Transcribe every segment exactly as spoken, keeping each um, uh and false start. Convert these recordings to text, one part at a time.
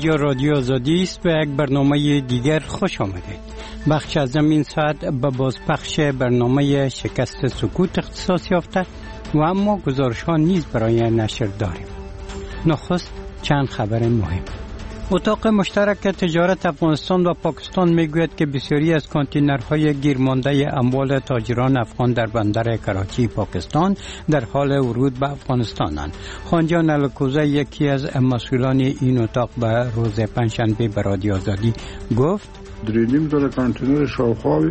اینجا رادیو آزادی است. به یک برنامه دیگر خوش آمدید. بخش از این ساعت به بازپخش برنامه شکست سکوت اختصاص یافته و اما گزارش ها نیز برای نشر داریم. نخست چند خبر مهم. اتاق مشترک تجارت افغانستان و پاکستان میگوید که بسیاری از کانتینرهای گیرمانده اموال تاجران افغان در بندر کراچی پاکستان در حال ورود به افغانستانند. خانجان الکوزه یکی از مسئولان این اتاق به روز پنجشنبه به رادیو آزادی گفت دریم داره کانتینر شاوخواوی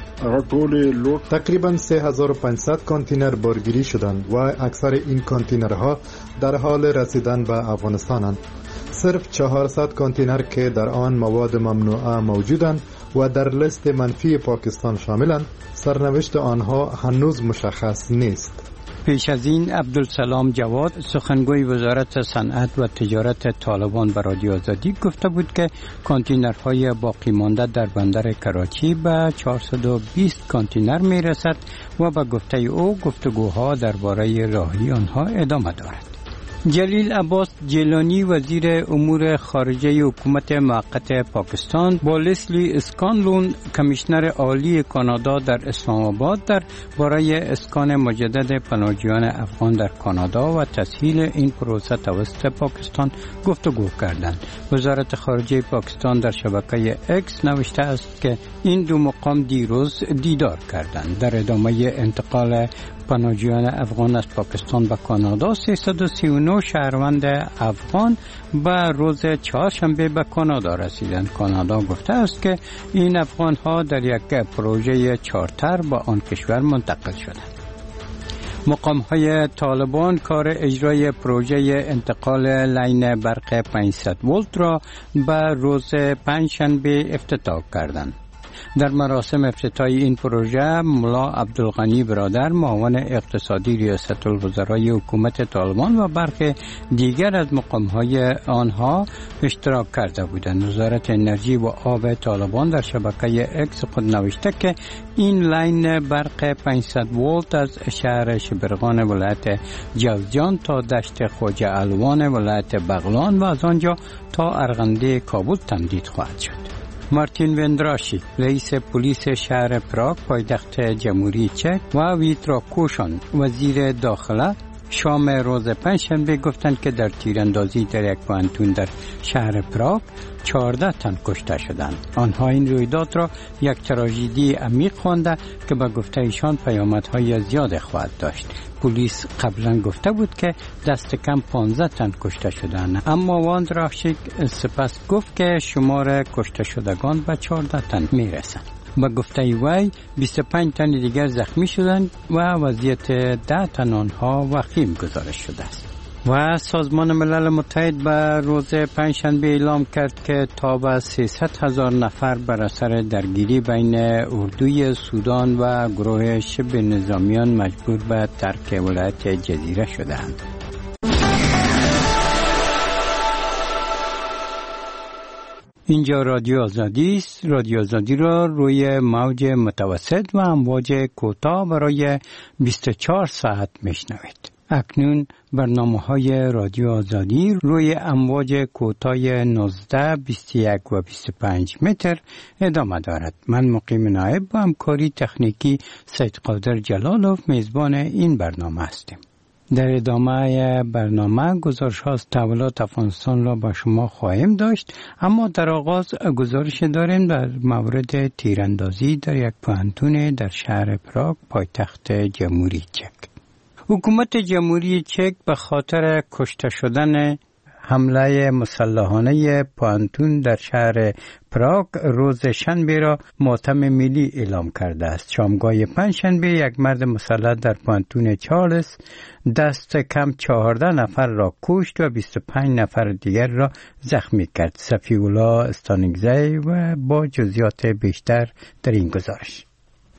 تقریباً سه هزار و پانصد کانتینر بارگیری شدند و اکثر این کانتینرها در حال رسیدن به افغانستانند. صرف چهارصد کانتینر که در آن مواد ممنوعه موجودند و در لیست منفی پاکستان شاملند، سرنوشت آنها هنوز مشخص نیست. پیش از این عبدالسلام جواد سخنگوی وزارت صنعت و تجارت طالبان به رادیو آزادی گفته بود که کانتینرهای باقی مانده در بندر کراچی به چهارصد و بیست کانتینر می رسد و به گفته او گفتگوها درباره راهی آنها ادامه دارد. جلیل عباس جیلانی وزیر امور خارجه حکومت موقت پاکستان با لسلی اسکانلون کمیشنر عالی کانادا در اسلام آباد در باره اسکان مجدد پناهجویان افغان در کانادا و تسهیل این پروسه توسط پاکستان گفتگو کردند. وزارت خارجه پاکستان در شبکه اکس نوشته است که این دو مقام دیروز دیدار کردند. در ادامه انتقال پناهجویان افغان از پاکستان به کانادا، سیصد و سی و نه شهروند افغان به روز چهارشنبه به کانادا رسیدند. کانادا گفته است که این افغان ها در یک پروژه چارتر به آن کشور منتقل شدند. مقام های طالبان کار اجرای پروژه انتقال لاین برق پانصد ولت را به روز پنجشنبه افتتاح کردند. در مراسم افتتاح این پروژه ملا عبدالغنی برادر معاون اقتصادی ریاست الوزرای حکومت طالبان و برخی دیگر از مقام‌های آنها اشتراک کرده بودند. وزارت انرژی و آب طالبان در شبکه اکس خود نوشته که این لاین برق پانصد ولت از شهر شبرغان ولایت جوزجان تا دشت خواجه الوان ولایت بغلان و از آنجا تا ارغنده کابل تمدید خواهد شد. مارتین وندراشی رئیس پلیس شهر پراگ پایتخت جمهوری چک و ویترا کوشان وزیر داخله شام روز پنجشنبه گفتند که در تیراندازی در یک پوهنتون در شهر پراگ چهارده تن کشته شدند. آنها این رویداد را یک تراژدی عمیق خوانده که به گفته ایشان پیامدهای زیاد خواهد داشت. پلیس قبلا گفته بود که دست کم پانزده تن کشته شدند، اما واندراشیک سپس گفت که شمار کشته شدگان به چهارده تن میرسند. با گفته وی بیست و پنج تن دیگر زخمی شدند و وضعیت ده تن آنها وخیم گزارش شده است. و سازمان ملل متحد به روز پنجشنبه اعلام کرد که تا به سیصد هزار نفر بر اثر درگیری بین اردوی سودان و گروه شبه نظامیان مجبور به ترک ولایت جزیره شدند. اینجا رادیو آزادی است. رادیو آزادی را روی موج متوسط و امواج کوتاه برای بیست و چهار ساعت میشنوید. اکنون برنامه‌های رادیو آزادی روی امواج کوتاه نوزده، بیست و یک و بیست و پنج متر ادامه دارد. من مقیم نایب با همکاری تکنیکی سید قادر جلالوف میزبان این برنامه هستیم. در ادامه برنامه گزارش از تحولات افغانستان را با شما خواهیم داشت، اما در آغاز گزارش داریم در مورد تیراندازی در یک پوهنتون در شهر پراگ پایتخت جمهوری چک. حکومت جمهوری چک به خاطر کشته شدن حمله مسلحانه پوهنتون در شهر پراگ روز شنبه را ماتم ملی اعلام کرده است. شامگاه پنجشنبه یک مرد مسلح در پوهنتون چارلز دست کم چهارده نفر را کشت و بیست و پنج نفر دیگر را زخمی کرد. صفی‌الله استانگزی و با جزئیات بیشتر در این گزارش.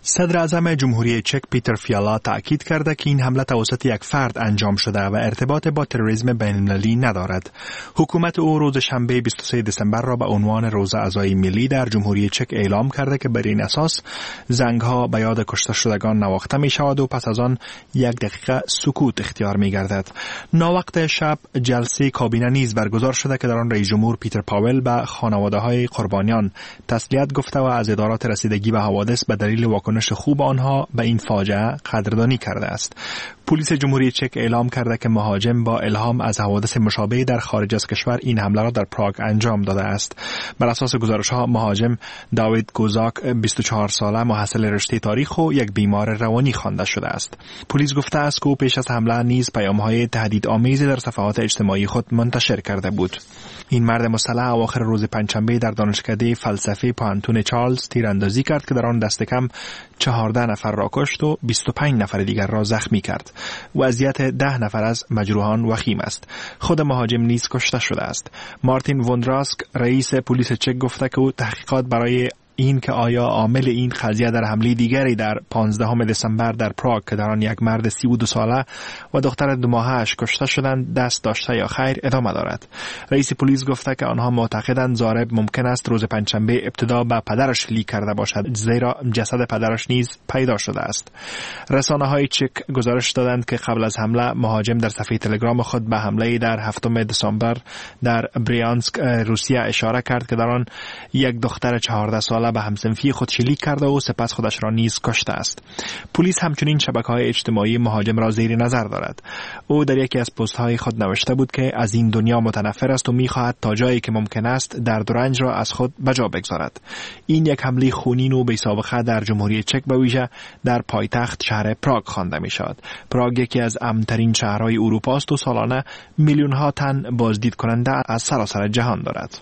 صدر اعظم جمهوری چک پیتر فیالا تأکید کرده که این حمله توسط یک فرد انجام شده و ارتباط با تروریسم بین‌المللی ندارد. حکومت او روز شنبه بیست و سوم دسامبر را به عنوان روز عزای ملی در جمهوری چک اعلام کرده که بر این اساس زنگ‌ها به یاد کشته شدگان نواخته می شود و پس از آن یک دقیقه سکوت اختیار می گردد. ناوقت شب جلسه کابینه نیز برگزار شده که در آن رئیس جمهور پیتر پاول به خانواده‌های قربانیان تسلیت گفته و از ادارات رسیدگی به حوادث به دلیل واکنش خوب آنها به این فاجعه قدردانی کرده است. پلیس جمهوری چک اعلام کرده که مهاجم با الهام از حوادث مشابه در خارج از کشور این حمله را در پراگ انجام داده است. بر اساس گزارش‌ها مهاجم داوید گوزاک بیست و چهار ساله محصل رشته تاریخ و یک بیمار روانی خوانده شده است. پلیس گفته است که او پیش از حمله نیز پیام‌های تهدیدآمیزی در صفحات اجتماعی خود منتشر کرده بود. این مرد مسلح اواخر روز پنجشنبه در دانشکده فلسفه پانتون چارلز تیراندازی کرد که در آن دست کم چهارده نفر را کشت و بیست و پنج نفر دیگر را زخمی کرد. وضعیت ده نفر از مجروحان وخیم است. خود مهاجم نیز کشته شده است. مارتین وندراسک رئیس پلیس چک گفته که او تحقیقات برای این که آیا عامل این قضیه در حمله دیگری در پانزدهم دسامبر در پراگ که در آن یک مرد سی و دو ساله و دختر دو ماهه‌اش کشته شدند دست داشته یا خیر ادامه دارد. رئیس پلیس گفته که آنها معتقدند ضارب ممکن است روز پنجشنبه ابتدا به پدرش شلیک کرده باشد، زیرا جسد پدرش نیز پیدا شده است. رسانه‌های چک گزارش دادند که قبل از حمله مهاجم در صفحه تلگرام خود به حمله در هفتم دسامبر در بریانسک روسیه اشاره کرد که در آن یک دختر چهارده ساله به همسنفی خود شلیک کرده و سپس خودش را نیز کشته است. پلیس همچنین شبکه‌های اجتماعی مهاجم را زیر نظر دارد. او در یکی از پست‌های خود نوشته بود که از این دنیا متنفر است و می‌خواهد تا جایی که ممکن است درد و رنج را از خود به جا بگذارد. این یک حمله خونین و بی‌سابقه در جمهوری چک به ویژه در پایتخت شهر پراگ خوانده می‌شود. پراگ یکی از امن‌ترین شهرهای اروپا است و سالانه میلیون‌ها تن بازدید کننده از سراسر جهان دارد.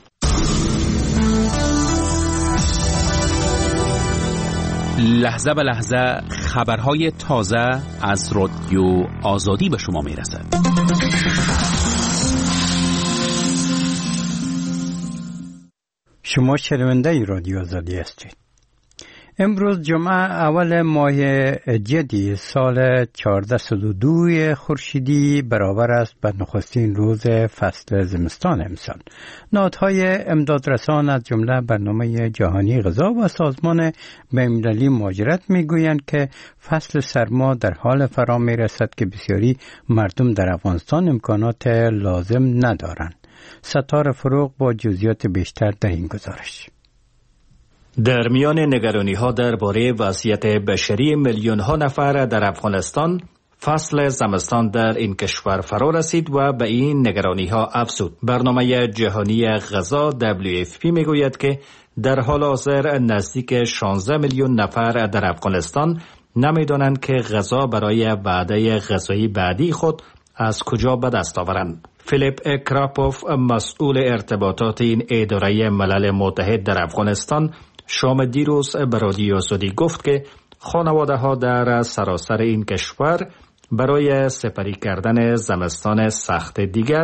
لحظه به لحظه خبرهای تازه از رادیو آزادی به شما میرسد. شما شنونده رادیو آزادی هستید. امروز جمعه اول ماه جدی سال چهارصد و دو خورشیدی برابر است به نخستین روز فصل زمستان امسال. نهادهای امدادرسان از جمله برنامه جهانی غذا و سازمان بین‌المللی مهاجرت میگویند که فصل سرما در حال فرا میرسد که بسیاری مردم در افغانستان امکانات لازم ندارند. ستاره فروغ با جزئیات بیشتر در این گزارش. در میان نگرانی‌ها درباره وضعیت بشری میلیون‌ها نفر در افغانستان، فصل زمستان در این کشور فرا رسید و به این نگرانی‌ها افزود. برنامه جهانی غذا دبلیو اف پی میگوید که در حال حاضر نزدیک شانزده میلیون نفر در افغانستان نمی‌دانند که غذا برای وعده غذایی بعدی خود از کجا به دست آورند. فیلیپ کراپوف مسئول ارتباطات این اداره ملل متحد در افغانستان شام دیروز به رادیو آزادی گفت که خانواده‌ها در سراسر این کشور برای سپری کردن زمستان سخت دیگر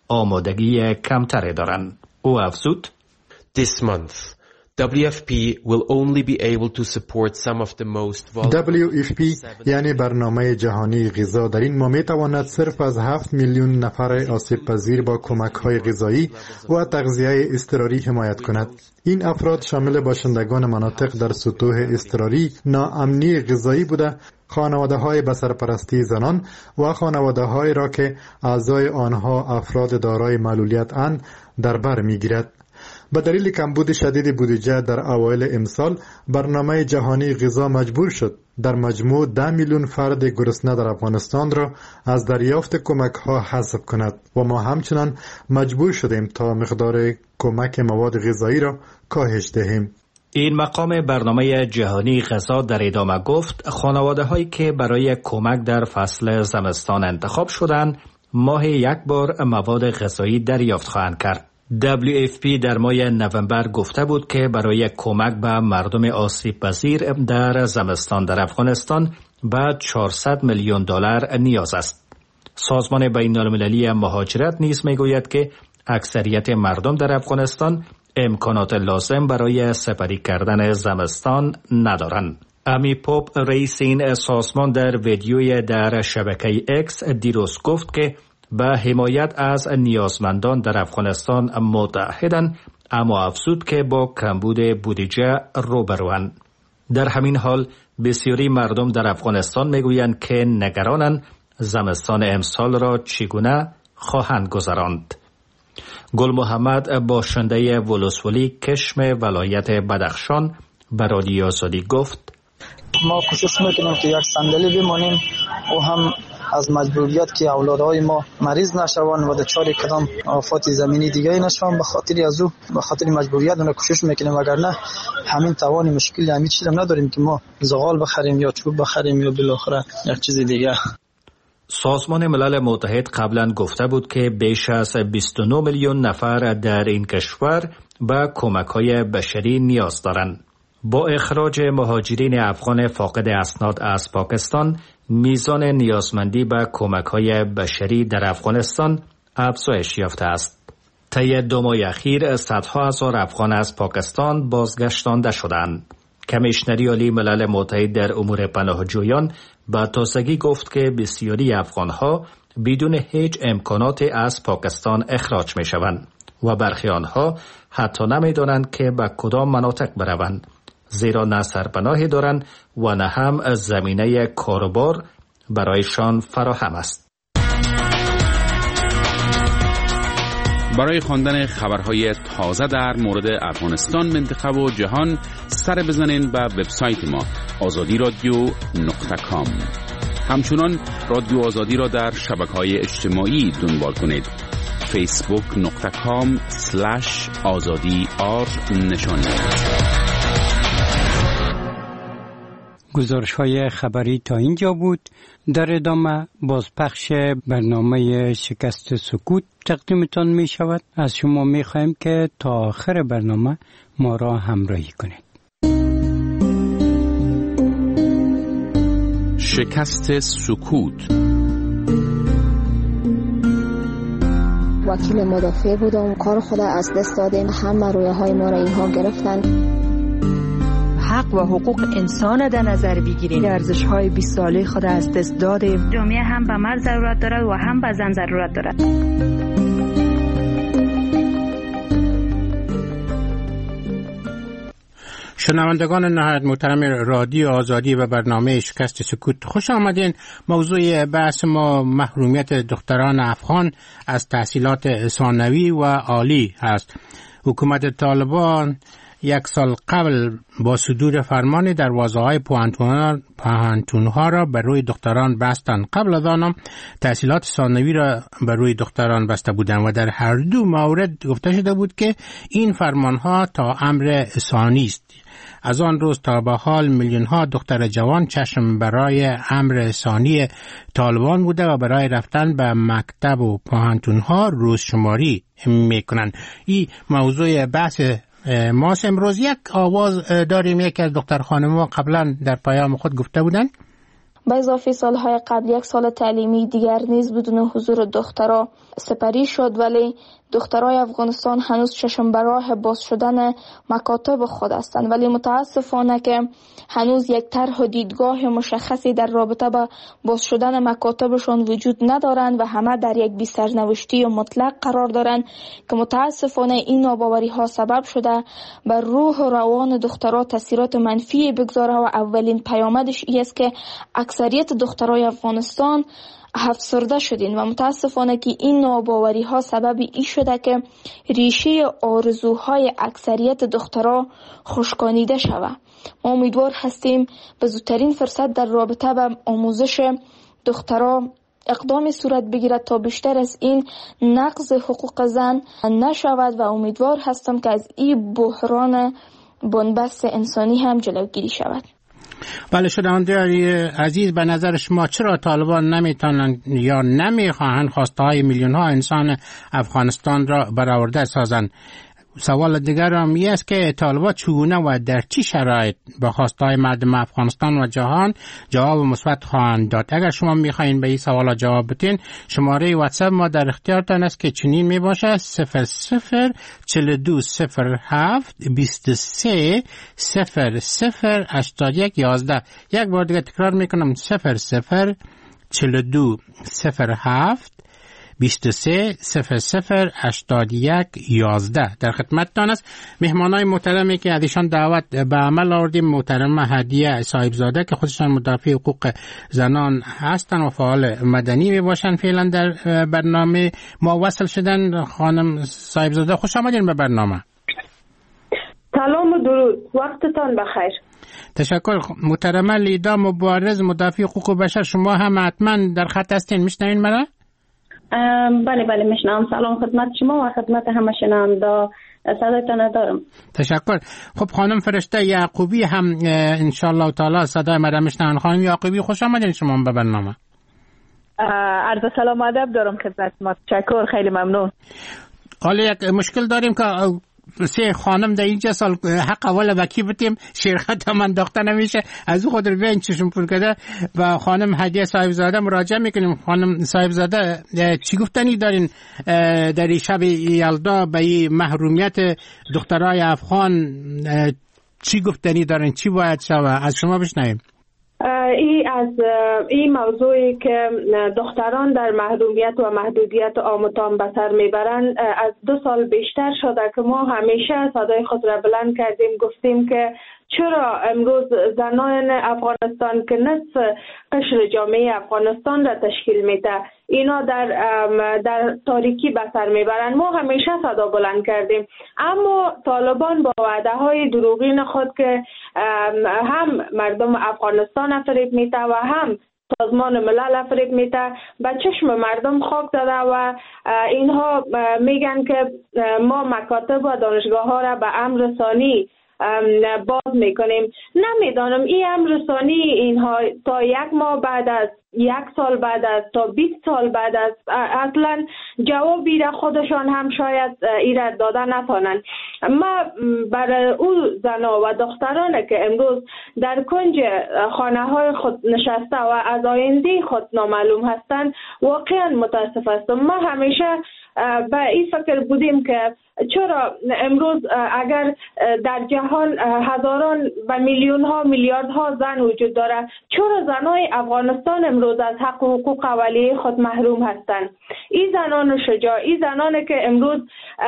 آمادگی کمتری دارند. او افزود: This month دبلیو اف پی will only be able to support some of the most vulnerable. دبلیو اف پی یعنی برنامه جهانی غذا در این ماه میتواند صرف از هفت میلیون نفر آسیب پذیر با کمک های غذایی و تغذیه اضطراری حمایت کند. این افراد شامل باشندگان مناطق در سطوح اضطراری ناامنی غذایی بوده، خانواده های به سرپرستی زنان و خانواده هایی را که اعضای آنها افراد دارای معلولیت اند در بر میگیرد. به دلیل کمبود شدید بودجه در اوایل امسال برنامه جهانی غذا مجبور شد در مجموع ده میلیون فرد گرسنه در افغانستان را از دریافت کمک ها حذف کند و ما همچنان مجبور شدیم تا مقدار کمک مواد غذایی را کاهش دهیم. این مقام برنامه جهانی غذا در ادامه گفت خانواده هایی که برای کمک در فصل زمستان انتخاب شدند ماه یک بار مواد غذایی دریافت خواهند کرد. دبلیو اف پی در ماه نوامبر گفته بود که برای کمک به مردم آسیب پذیر در زمستان در افغانستان به چهارصد میلیون دلار نیاز است. سازمان بین‌المللی مهاجرت نیز میگوید که اکثریت مردم در افغانستان امکانات لازم برای سپری کردن زمستان ندارند. امی پاپ رئیس این سازمان در ویدیوی در شبکه اکس دیروز گفت که به حمایت از نیازمندان در افغانستان متحدند، اما افزود که با کمبود بودجه روبروند. در همین حال بسیاری مردم در افغانستان میگویند که نگرانند زمستان امسال را چگونه خواهند گذراند. گل محمد باشنده ولسوالی کشم ولایت بدخشان به رادیو آزادی گفت: ما کوشش میکنیم که یک صندلی بمانیم و هم از مجبوریت که اولادهای ما مریض نشوند و دچار کدام آفات زمینی دیگه نشوند، به خاطر از او به خاطر مجبوریت اون کوشش میکنیم، وگرنه همین توان مشکلی همین چیز هم نداریم که ما زغال بخریم یا چوب بخریم یا بالاخره یک چیز دیگه. سازمان ملل متحد قبلا گفته بود که بیش از بیست و نه میلیون نفر در این کشور به کمک‌های بشری نیاز دارند. با اخراج مهاجرین افغان فاقد اسناد از پاکستان، میزان نیازمندی به کمک‌های بشری در افغانستان افزایش یافته است. طی دو ماه اخیر صدها هزار افغان از پاکستان بازگشتانده شدند. کمیشنری عالی ملل متحد در امور پناهجویان با تازگی گفت که بسیاری افغان‌ها بدون هیچ امکاناتی از پاکستان اخراج می‌شوند و برخی آنها حتی نمی‌دانند که به کدام مناطق بروند، زیرا نه سرپناهی دارند و نه هم زمینه کاروبار برایشان فراهم است. برای خواندن خبرهای تازه در مورد افغانستان، منطقه و جهان سر بزنین به وبسایت ما آزادی رادیو نقطه کام. همچنان رادیو آزادی را در شبکه‌های اجتماعی دنبال کنید. فیسبوک نقطه کام سلش آزادی آر نشانی. گزارش های خبری تا اینجا بود. در ادامه بازپخش برنامه شکست سکوت تقدیمتان می شود. از شما می خواهیم که تا آخر برنامه ما را همراهی کنید. شکست سکوت. وکیل مدافع بودم، کار خود از دست دادیم، همه رویه های ما را اینها گرفتن. حق و حقوق انسان در نظر بگیریم، ارزش های بیست ساله خود از دست دادیم. جامعه هم به مرد ضرورت دارد و هم به زن ضرورت دارد. شنوندگان نهایت محترم رادیو آزادی و برنامه شکست سکوت، خوش آمدین. موضوع بحث ما محرومیت دختران افغان از تحصیلات ثانوی و عالی است. حکومت طالبان یک سال قبل با صدور فرمان دروازه‌های پوهنتون‌ها را بر روی دختران بستند. قبل از آن تحصیلات ثانوی را بر روی دختران بسته بودند و در هر دو مورد گفته شده بود که این فرمان‌ها تا امر ثانی است. از آن روز تا به حال میلیون‌ها دختر جوان چشم برای امر ثانی طالبان بوده و برای رفتن به مکتب و پوهنتون‌ها روز شماری می‌کنند. این موضوع بحث ماست. امروز یک آواز داریم. یکی از دختر خانم‌ها قبلا در پیام خود گفته بودند به اضافه سالهای قبل یک سال تعلیمی دیگر نیز بدون حضور دخترها سپری شد، ولی دخترای افغانستان هنوز چشم به راه باز شدن مکاتب خود هستند، ولی متاسفانه که هنوز یک طرح و دیدگاه مشخصی در رابطه با باز شدن مکاتبشان وجود ندارند و همه در یک بی سرنوشتی مطلق قرار دارند که متاسفانه این ناباوری ها سبب شده بر روح و روان دخترها تاثیرات منفی بگذاره و اولین پیامدش است که اکثریت دخترای افغانستان افسرده شدین و متاسفانه که این ناباوری ها سبب ای شده که ریشه آرزوهای اکثریت دخترها خشکانیده شود. ما امیدوار هستیم به زودترین فرصت در رابطه با آموزش دخترها اقدام صورت بگیرد تا بیشتر از این نقض حقوق زن نشود و امیدوار هستم که از این بحران بنبست انسانی هم جلوگیری شود. بله، شنوندگان عزیز، به نظر شما چرا طالبان نمیتونن یا نمیخواهند خواسته های میلیون ها انسان افغانستان را برآورده سازند؟ سوال دیگر هم این است که طالبان چگونه و در چی شرایط با خواستهای مردم افغانستان و جهان جواب مثبت خواهند داد؟ اگر شما میخواین به این سوال جواب بدین، شماره واتساپ ما در اختیارتان است که چنین میباشه: صفر صفر چهل و دو صفر هفت بیست و سه صفر صفر هشتاد و یک یازده. یک بار دیگه تکرار میکنم: صفر صفر چهل و دو صفر هفت بیست و سه صفر صفر هشتاد و یک یازده. در خدمتتان است. مهمانای محترمی که ازشان دعوت به عمل آوردیم: محترم هدیه صاحبزاده که خودشان مدافع حقوق زنان هستند و فعال مدنی می باشند، فعلا در برنامه ما وصل شدن. خانم صاحبزاده خوش آمدین به برنامه. سلام و درود، وقتتان بخیر. تشکر. محترمه لیدا مبارز مدافع حقوق بشر، شما هم حتما در خط هستین، میشنوین مرا؟ بله بله میشنم. سلام خدمت شما و خدمت همه شنونده، صدایتان دارم. تشکر. خب خانم فرشته یعقوبی هم انشالله تعالی صدای مرا میشنون. خانم یعقوبی خوش آمدین شما به برنامه. عرض سلام و ادب دارم خدمت ما. تشکر، خیلی ممنون. حالا یک مشکل داریم که سه خانم در اینجا سال حق اول وکی بتیم، شرکت هم انداخته نمیشه، از او خود رو بین چشم پر کده و خانم هدیه صاحبزاده مراجعه میکنیم. خانم صاحبزاده چی گفتنی دارین در این شب یلدا به این محرومیت دخترای افغان؟ چی گفتنی دارین؟ چی باید شود؟ از شما بشنویم. ای از این موضوعی که دختران در محرومیت و محدودیت آموزان به سر میبرند از دو سال بیشتر شده که ما همیشه صدای خود را بلند کردیم، گفتیم که چرا امروز زنان افغانستان که نصف قشر جامعه افغانستان را تشکیل میده اینا در در تاریکی به سر میبرند. ما همیشه صدا بلند کردیم، اما طالبان با وعده های دروغین خود که هم مردم افغانستان فریب میده و هم سازمان ملل فریب میده به چشم مردم خاک داده و اینها میگن که ما مکاتب و دانشگاه ها را به امر ثانی باز میکنیم. نمیدانم این امر رسانی اینها تا یک ماه بعد از یک سال بعد از تا بیست سال بعد از اصلا جوابی را خودشان هم شاید ایراد داده نتانند. ما برای او زنا و دخترانه که امروز در کنج خانه های خود نشسته و از آینده خود نامعلوم هستند واقعا متاسف هستم. ما همیشه به این فکر بودیم که چرا امروز اگر در جهان هزاران و میلیون ها میلیارد ها زن وجود داره، چرا زنای افغانستان امروز از حق و حقوق اولیه خود محروم هستند؟ این زنان شجاع، این زنانی که امروز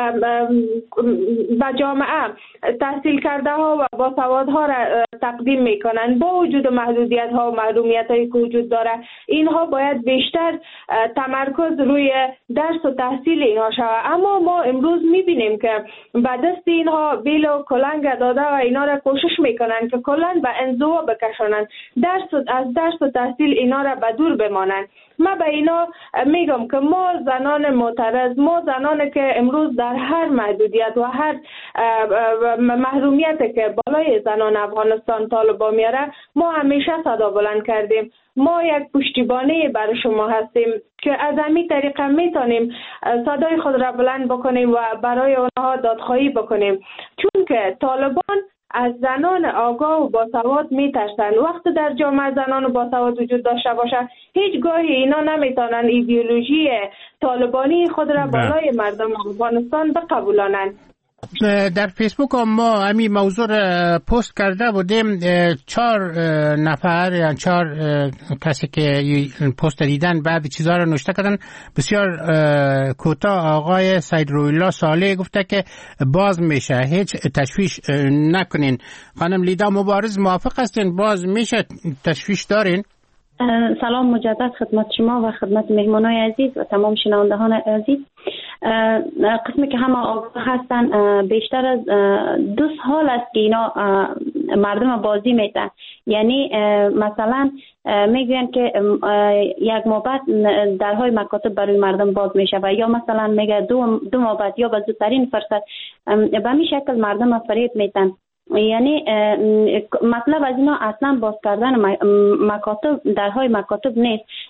به جامعه تحصیل کرده ها و باسوادها را تقدیم میکنند با وجود محدودیت ها و محرومیت هایی که وجود داره، اینها باید بیشتر تمرکز روی درس و تحصیل اینها شود. اما ما امروز میبینیم که به دست اینها بیل و کلنگ داده و اینا را کوشش میکنن که کلن به انزوا بکشانند، درس از درس و تحصیل اینا را به دور بمانند. ما به اینا میگم که ما زنان معترض، ما زنانی که امروز در هر محدودیت و هر محرومیت که بالای زنان افغانستان طالبان میاره، ما همیشه صدا بلند کردیم. ما یک پشتیبانی برای شما هستیم که از همین طریقه میتونیم صدای خود را بلند بکنیم و برای آنها دادخواهی بکنیم، چون که طالبان از زنان آگاه و باسواد میترسند. وقت در جامعه زنان باسواد وجود داشته باشه، هیچ گاهی اینا نمیتونن ایدئولوژی طالبانی خود را بالای مردم افغانستان بقبولانند. در فیسبوک ما همین موضوع پست کرده بودیم، چهار نفر یا چهار کسی که پست دیدن بعد چیزها رو نوشته کردن بسیار کوتاه. آقای سید رویالله صالح گفته که باز میشه، هیچ تشویش نکنین. خانم لیدا مبارز موافق هستین باز میشه، تشویش دارین؟ سلام مجدد خدمت شما و خدمت مهمانای عزیز و تمام شنوندگان عزیز. قسمی که همه آگاه هستن بیشتر از دو سال است که اینا مردم بازی میتن، یعنی مثلا میگوین که یک ماه بعد درهای مکاتب برای مردم باز میشه و یا مثلا میگه دو, دو ماه بعد یا به زودترین فرصت. به همین شکل مردم فریب میتن. یعنی مطلب از اینا اصلا باز کردن مکاتب درهای مکاتب نیست.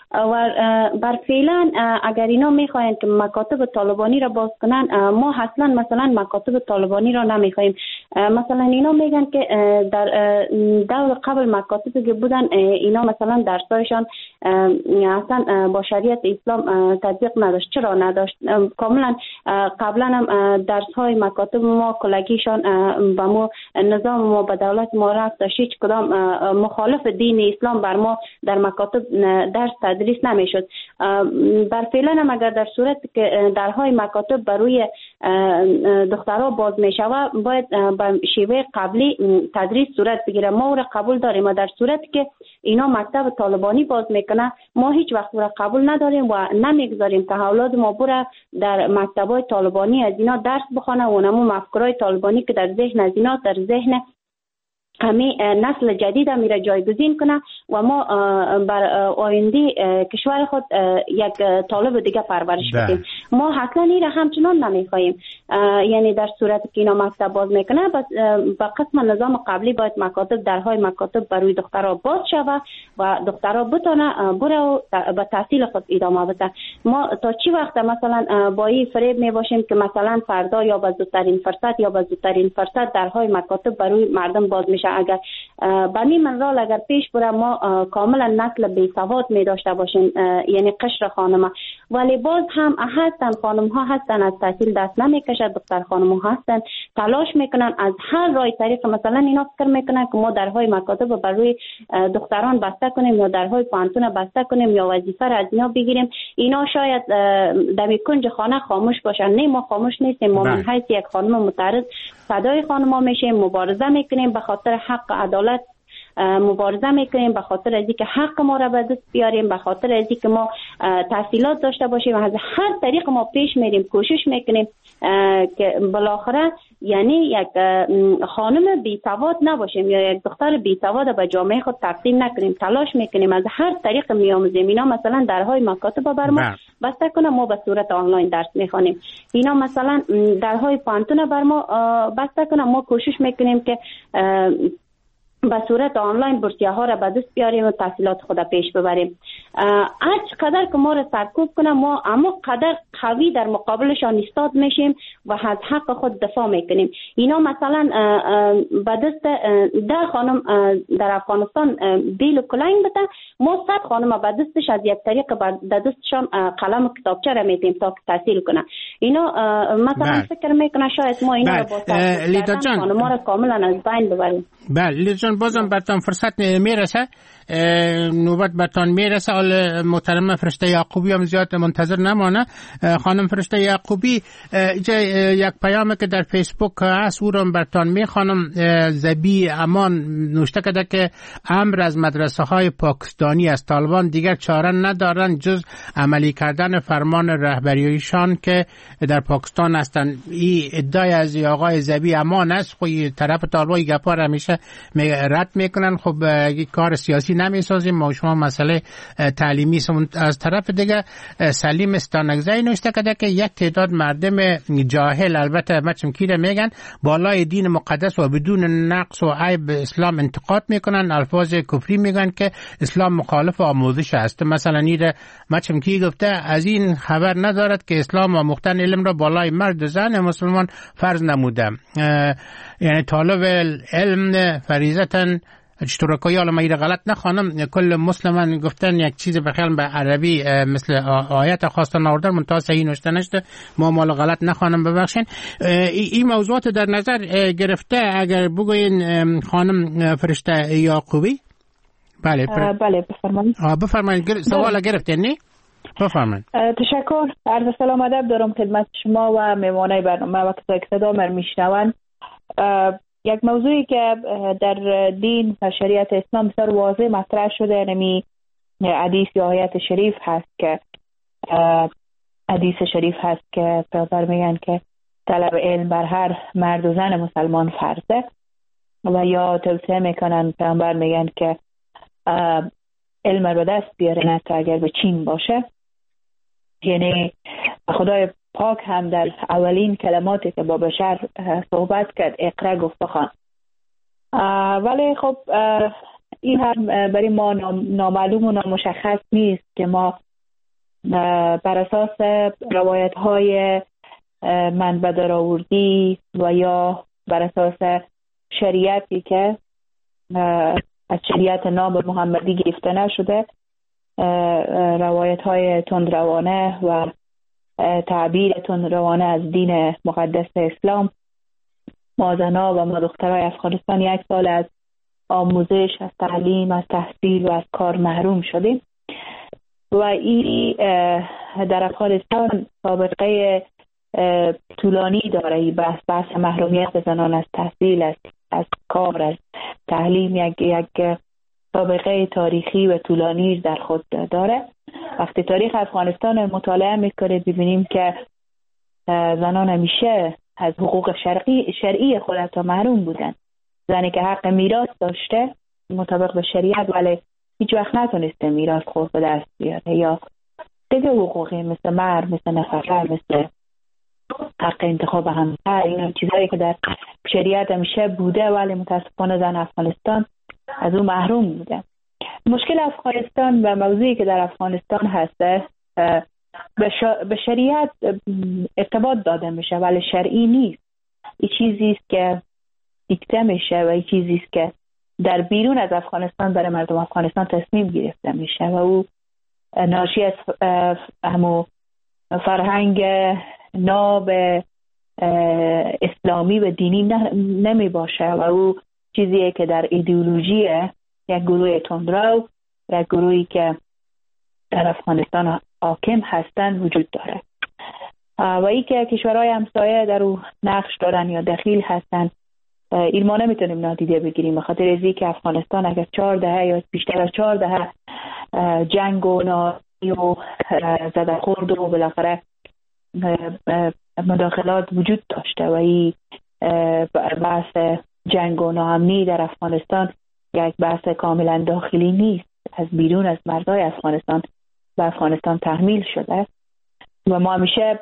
و بر فعلا اگر اینا میخواین که مکاتب طالبانی را باز کنن، ما اصلا مثلا مکاتب طالبانی را نمیخوایم. مثلا اینا میگن که در دور قبل مکاتبی که بودن اینا مثلا درسایشان اصلا با شریعت اسلام تطبیق نداشت. چرا نداشت؟ کاملا قبلا هم درس های مکاتب ما کلگیشان با ما نظام ما به دولت ما رفت داشت، هیچ کدام مخالف دین اسلام بر ما در مکاتب درس تدریس نمیشد. بر فعلا هم اگر در صورت که درهای مکاتب بروی دخترها باز میشوه باید به شیوه قبلی تدریس صورت بگیره. ما او را قبول داریم و در صورت که اینا مکتب طالبانی باز میکنه ما هیچ وقت او را قبول نداریم و نمیگذاریم که اولاد ما بره در مکتبای طالبانی از اینا درس بخونه و نمو مفکرای طالبانی که در ذهن از اینا در ذهن همه نسل جدید هم میره جایگزین کنه و ما بر آینده کشور خود یک طالب دیگه پرورش بدیم. ما حتما این را همچنان نمیخواهیم. یعنی در صورت که اینا مکتب باز میکنه بس با قسم نظام قبلی باید مکاتب درهای مکاتب بروی دخترها باز شوه و دخترها بتونه بره و به تحصیل خود ادامه بده. ما تا چی وقت مثلا با این فریب میباشیم که مثلا فردا یا به زودترین فرصت یا به زودترین فرصت درهای مکاتب بروی مردم باز میشه. اگر بمی منرال اگر پیش بره ما کاملا نسل بی سواد می داشته باشیم، یعنی قشر خانم. ولی باز هم هستن خانم ها هستن از تحصیل دست نمی کشد، دختر خانم ها هستن تلاش میکنن از هر راه طریق. مثلا اینا فکر میکنن که ما درهای مکاتب بر روی دختران بسته کنیم یا درهای پانتون بسته کنیم یا وظیفه را از اینا بگیریم. اینا شاید در کنج خانه خاموش باشن. نه، ما خاموش نیستیم. ما من حیث یک خانم متعرض صدای خانم ها میشیم، مبارزه میکنیم به خاطر حق عدالت، مبارزه میکنیم به خاطر از اینکه حق ما را به دست بیاریم، به خاطر از اینکه ما تحصیلات داشته باشیم. از هر طریق ما پیش میریم، کوشش میکنیم که بالاخره یعنی یک خانم بی سواد نباشیم یا یک دختر بی سواد به جامعه خود تقدیم نکنیم. تلاش میکنیم از هر طریق میآموزیم. اینا مثلا درهای مکاتب بر ما بسته کنه، ما به صورت آنلاین درس میخوانیم. اینا مثلا درهای پانتون بر ما بسته کنه، ما کوشش میکنیم که به صورت آنلاین بورسیه ها را به دست بیاریم و تحصیلات خود پیش ببریم. هر قدر که ما را سرکوب کنه ما اما قدر قوی در مقابلشان ایستاد میشیم و از حق خود دفاع میکنیم. اینا مثلا به دست ده خانم در افغانستان بیل و کلنگ بده، ما صد خانم به دستش از یک طریق در دستشان قلم و کتابچه را میتیم تا که تحصیل کنه. اینا مثلا بل. فکر میکنه شاید ما اینا را با سرکوب خانم ما را کاملا از بین ببریم. بله لیدا جان، بازم برتان فرصت میرسه، نوبت برتان میرسه. حال محترم فرشته یعقوبی هم زیاد منتظر نمانه. خانم فرشته یعقوبی، یک پیامی که در فیسبوک هست او را برتان میخوانم. زبی امان نوشته کرده که امر از مدرسه های پاکستانی از طالبان دیگر چاره ندارن جز عملی کردن فرمان رهبریشان که در پاکستان هستند. این ادعای از آقای زبی امان است. خب طرف طالبان گپا را همیشه رد میکنن. خب کار سیاسی نمیسازیم ما شما مسئله تعلیمی سمون. از طرف دیگه سلیم استانگزی نوشته کرده که یک تعداد مردم جاهل، البته مچم کیره میگن، بالای دین مقدس و بدون نقص و عیب اسلام انتقاد میکنن، الفاظ کفری میگن که اسلام مخالف آموزش است. مثلا نیره مچم کی گفته از این خبر ندارد که اسلام و مختن علم را بالای مرد و زن مسلمان فرض نموده. یعنی طالب علم فریضتاً اشتراکی، حالا من غلط نخوانم، کل مسلمان گفتن یک چیز بخیال به عربی مثل آیت خواستن آوردن منتها صحیح نوشته نشده. ما مال غلط نخوانم ببخشین. این موضوعات در نظر گرفته اگر بگوین خانم فرشته یعقوبی. بله پر... بله بفرمایید. بفرمایید سوال گرفتین نه؟ بفرمایید. تشکر. عرض سلام ادب دارم خدمت شما و مهمانای برنامه و کسایی که صدا من میشنون. یک موضوعی که در دین و شریعت اسلام بسیار واضح مطرح شده، یعنی حدیث یا آیت شریف هست که حدیث شریف هست که پیامبر میگن که طلب علم بر هر مرد و زن مسلمان فرضه و یا توصیه میکنن، پیامبر میگن که علم رو دست بیاره نه تا اگر به چین باشه. یعنی خدای پاک هم در اولین کلماتی که با بشر صحبت کرد اقرا گفت بخوان. ولی خب این هم برای ما نامعلوم و نامشخص نیست که ما بر اساس روایت های منبع درآوردی و یا بر اساس شریعتی که از شریعت ناب محمدی گرفته نشده، روایت های تندروانه و تعبیر تندروانه از دین مقدس اسلام، ما زنها و ما دخترای افغانستان یک سال از آموزش، از تعلیم، از تحصیل و از کار محروم شدیم و این در افغانستان سابقه طولانی داره. این بحث بحث محرومیت زنان از تحصیل، از از کار، از تعلیم یک یک سابقه تاریخی و طولانی در خود داره. وقتی تاریخ افغانستان مطالعه میکنه ببینیم که زنان همیشه از حقوق شرعی شرعی خودت محروم بودن. زنی که حق میراث داشته مطابق به شریعت ولی هیچ وقت نتونسته میراث خود به دست بیاره، یا دیگه حقوقی مثل مهر، مثل نفقه، مثل حق انتخاب همسر، اینا چیزایی که در شریعت همیشه بوده ولی متاسفانه زن افغانستان از اون محروم بوده. مشکل افغانستان و موضوعی که در افغانستان هسته به شریعت ارتباط داده میشه ولی شرعی نیست. این چیزی است که دیکته میشه و این چیزی است که در بیرون از افغانستان برای مردم افغانستان تصمیم گرفته میشه و او ناشی از همو فرهنگ ناب اسلامی و دینی نمی باشه و او چیزیه که در ایدئولوژی یک گروه تندرو، یک گروهی که در افغانستان حاکم هستند وجود داره و ای که کشورهای همسایه در او نقش دارن یا دخیل هستند، این ما نمیتونیم نادیده بگیریم به خاطر ازی که افغانستان اگر چهار دهه یا بیشتر از چهار دهه جنگ و ناری و زده خورد و بالاخره مداخلات وجود داشته و این بحث جنگ و ناامنی در افغانستان یک بحث کاملا داخلی نیست، از بیرون از مردای افغانستان به افغانستان تحمیل شده و ما همیشه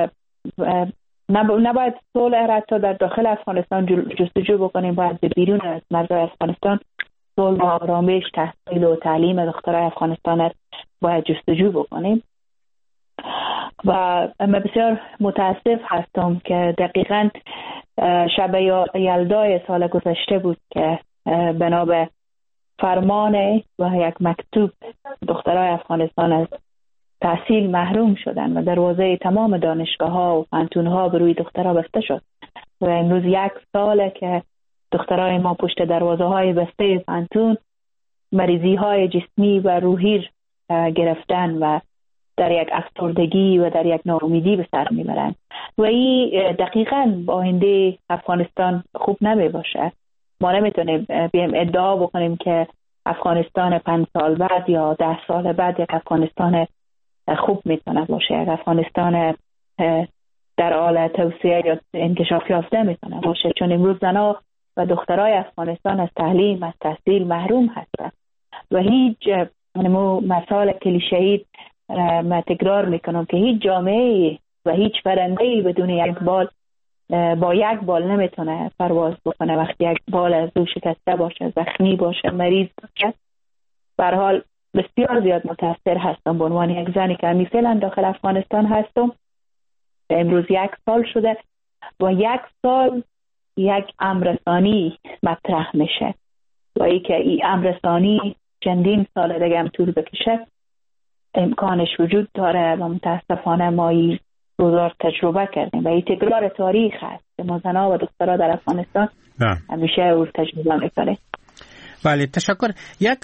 نباید صلح را تا در داخل افغانستان جستجو بکنیم، باید به بیرون از مردای افغانستان صلح و آرامش، تحصیل و تعلیم دخترای افغانستان را باید جستجو بکنیم. و من بسیار متاسف هستم که دقیقاً شب یلدای سال گذشته بود که بنا به فرمان و یک مکتوب دخترای افغانستان از تحصیل محروم شدن و دروازه تمام دانشگاه ها و پانتون ها به روی دخترها بسته شد و امروز یک ساله که دخترای ما پشت دروازه های بسته پانتون مریضی های جسمی و روحی گرفتن و در یک افسردگی و در یک ناامیدی به سر میبرن و این دقیقاً با آینده افغانستان خوب نمی باشه. ما نمیتونیم بیم ادعا بکنیم که افغانستان پنج سال بعد یا ده سال بعد یک افغانستان خوب میتونه باشه، یک افغانستان در حال توسعه یا انکشاف یافته میتونه باشه، چون امروز زنها و دخترای افغانستان از تعلیم، از تحصیل محروم هستند و هیچ نمو مثال کلیشه‌ای من تکرار میکنم که هیچ جامعه و هیچ پرنده‌ای بدون یک بال با یک بال نمیتونه پرواز بکنه. وقتی یک بال از او شکسته باشه، زخمی باشه، مریض باشه، به هر حال بسیار زیاد متاثر هستم به عنوان یک زنی که همی فعلا داخل افغانستان هستم. امروز یک سال شده و یک سال یک امرسانی مطرح میشه و ای که این امرسانی چندین سال دیگه هم طول بکشه امکانش وجود داره و متاسفانه ما این روزار تجربه کردیم و این تکرار تاریخ هست که ما زنها و دخترها در افغانستان همیشه او تجربه میکنیم. بله تشکر. یک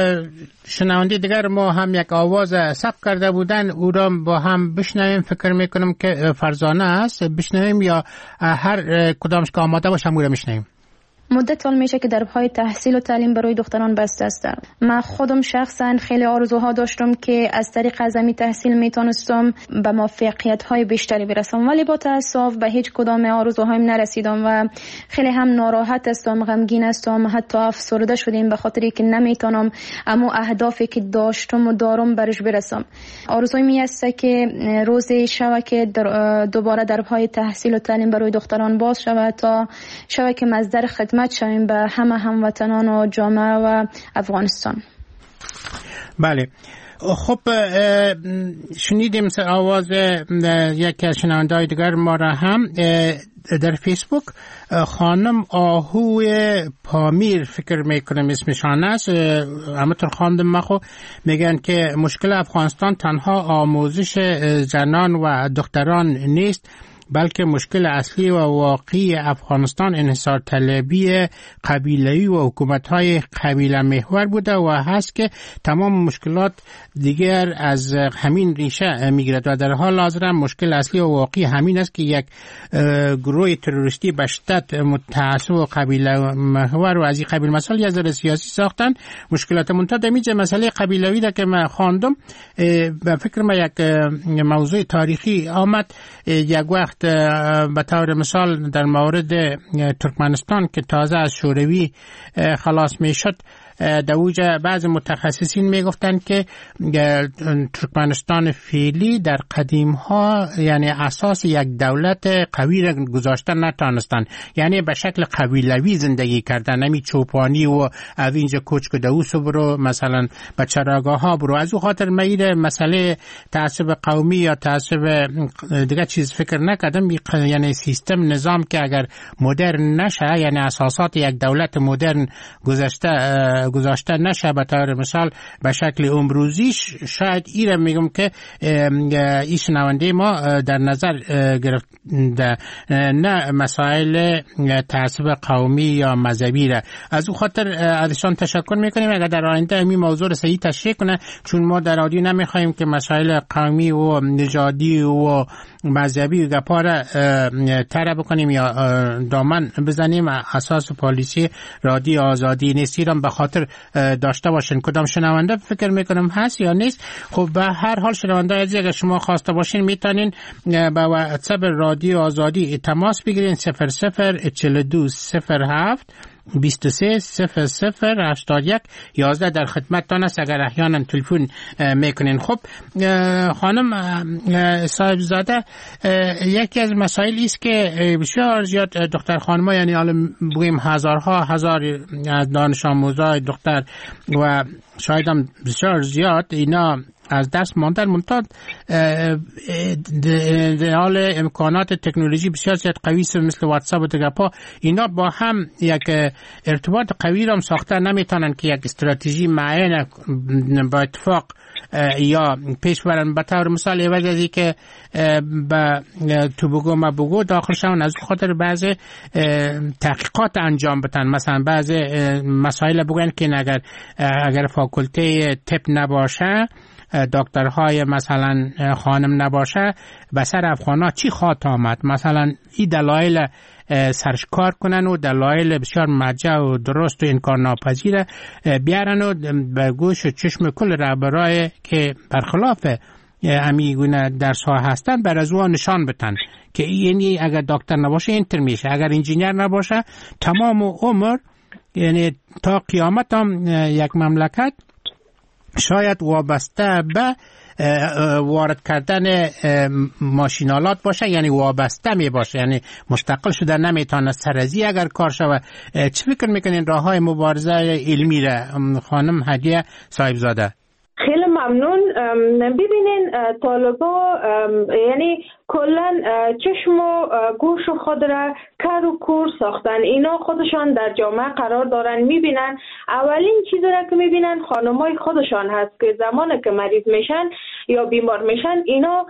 شنونده دیگر ما هم یک آواز ثبت کرده بودن، او را با هم بشنویم. فکر میکنم که فرزانه است، بشنویم یا هر کدامش که آماده باشه او را میشنویم. مدت سال میشه که دربهای تحصیل و تعلیم برای دختران بسته است. من خودم شخصا خیلی آرزوها داشتم که از طریق ازمی تحصیل میتونستم به موفقیت های بیشتری برسم، ولی با تاسف به هیچ کدام آرزوهایم نرسیدم و خیلی هم ناراحت هستم، غمگین هستم، حتی افسرده شدیم به خاطری که نمیتونم اما اهدافی که داشتم و دارم برش برسم. آرزوی می است که روزی شود که دوباره دربهای تحصیل و تعلیم برای دختران باز شود تا شود که مصدر خدمت خدمت شویم به همه هموطنان و جامعه و افغانستان. بله، خب شنیدیم آواز یکی از شنونده‌های دیگر ما را هم در فیسبوک. خانم آهوی پامیر فکر میکنم اسمشان است، همونطور خواندم ما خو میگن که مشکل افغانستان تنها آموزش زنان و دختران نیست، بلکه مشکل اصلی و واقعی افغانستان انحصار طلبی قبیله‌ای و حکومت‌های قبیله محور بوده و هست که تمام مشکلات دیگر از همین ریشه میگیرد و در حال حاضر مشکل اصلی و واقعی همین است که یک گروه تروریستی به شدت متعصب و قبیله محور و از این قبیل مسائل از نظر سیاسی ساختن مشکلات منتها میجه مسئله قبیله‌ای را که من خواندم. به فکر من یک موضوع تاریخی آمد یک وقت به طور مثال در مورد ترکمنستان که تازه از شوروی خلاص می شد، در اوجه بعض متخصصین می گفتند که ترکمنستان فعلی در قدیم ها یعنی اساس یک دولت قوی را گذاشتن نتانستند، یعنی به شکل قبیلوی زندگی کردن، نمی چوپانی و از اینجا کوچ که دوسو برو مثلا به چراگاه ها برو. از او خاطر میره مسئله تعصب قومی یا تعصب دیگه چیز فکر نکردم، یعنی سیستم نظام که اگر مدرن نشه، یعنی اساسات یک دولت مدرن گذاشته گذاشته نشه به طور مثال به شکل امروزیش، شاید ایره میگم که این شنونده ما در نظر گرفت نه مسائل تعصب قومی یا مذهبی را. از او خاطر ازشان تشکر میکنیم اگر در آینده این موضوع را صحیح تشریح کنه، چون ما در رادیو نمیخوایم که مسائل قومی و نژادی و مذهبی گپا را طرح بکنیم یا دامن بزنیم. اساس پالیسی رادیو آزادی نیست، ایران به خاطر داشته باشین. کدام شنونده فکر میکنم هست یا نیست؟ خب به هر حال شنونده عزیز اگر شما خواسته باشین میتونین با واتساپ رادیو آزادی تماس بگیرین صفر صفر چهل و دو صفر هفت بیست و سه صفر صفر هشتاد و یک یازده در خدمتتان است اگر احیانا تلفن میکنین. خب خانم صاحب زاده، یکی از مسائلی است که بسیار زیاد دختر خانم‌ها، یعنی حالا بگیم هزارها هزار از دانش آموزای دختر و شاید هم بسیار زیاد اینا از دست ماندن، منتها در حال امکانات تکنولوژی بسیار زیاد قوی مثل واتساپ و تگپا اینا با هم یک ارتباط قوی را ساخته نمیتونن که یک استراتژی معین با اتفاق یا پیش برن. به طور مثال عوض از که به تو بگو ما بگو داخل شون، از خاطر بعض تحقیقات انجام بدن، مثلا بعض مسائل بگن که اگر اگر فاکولته طب نباشه، دکترهای مثلا خانم نباشه، به سر افغانا چی خواهد آمد، مثلا این دلایل سرش کار کنن و دلایل بسیار مرجع و درست و انکار ناپذیر بیارن و به گوش و چشم کل رهبرای که برخلاف امیگونه درس ها هستن بر از اون نشان بدن که یعنی اگر دکتر نباشه اینتر میشه، اگر انجینیر نباشه تمام عمر، یعنی تا قیامت هم یک مملکت شاید وابسته به وارد کردن ماشینالات باشه، یعنی وابسته می باشه، یعنی مستقل شده نمیتونه سرزی اگر کار شود. چی فکر میکنین راه های مبارزه علمی را خانم هدیه صاحب زاده؟ خیلی ممنون. ببینین طالبا یعنی کلا چشم و گوش خود را کر و کور ساختن، اینا خودشان در جامعه قرار دارن، میبینن اولین چیزی را که میبینن خانمای خودشان هست که زمانی که مریض میشن یا بیمار میشن اینا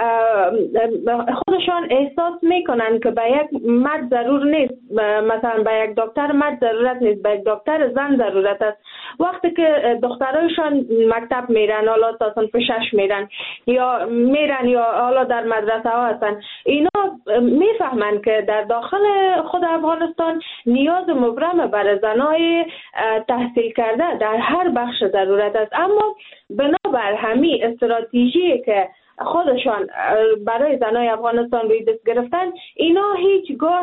خودشان احساس میکنن که به یک مرد ضرور نیست، مثلا به یک دکتر مرد ضرورت نیست، به یک دکتر زن ضرورت است. وقتی که دخترایشان مکتب میرن، حالا تا صنف شش میرن یا میرن یا حالا در مدرسه ها هستن، اینا میفهمن که در داخل خود افغانستان نیاز مبرم برای زنای تحصیل کرده در هر بخش ضرورت است. اما بنابر همین استراتژی که خودشان برای زنای افغانستان روی دست گرفتن، اینا هیچگاه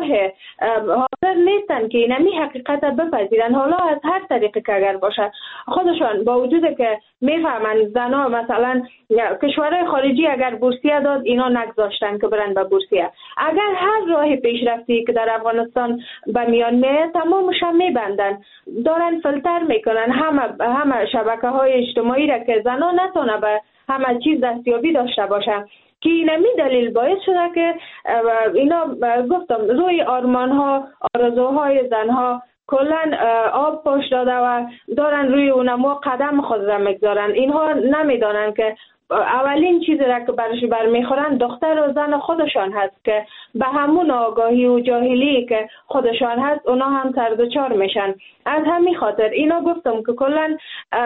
حاضر نیستن که اینمی حقیقت بپذیرن، حالا از هر طریقی که اگر باشه. خودشان با وجود که میفهمن زنا مثلا کشورهای خارجی اگر بورسیه داد، اینا نگذاشتن که برن به بورسیه. اگر هر راه پیشرفتی که در افغانستان به میان میاد تمامش هم میبندن، دارن فیلتر میکنن همه همه شبکه های اجتماعی را که زنا نتونه به همه چیز دستیابی داشته باشن، که اینمی دلیل باعث شده که اینا گفتم روی آرمان ها آرزوهای زنها کلن آب پاش داده و دارن روی اونما قدم خود را میگذارن. اینها نمیدانن که اولین چیزی را که برش برمیخورن دختر و زن خودشان هست که به همون آگاهی و جاهلی که خودشان هست اونا هم سردچار میشن. از همین خاطر اینا گفتم که کلن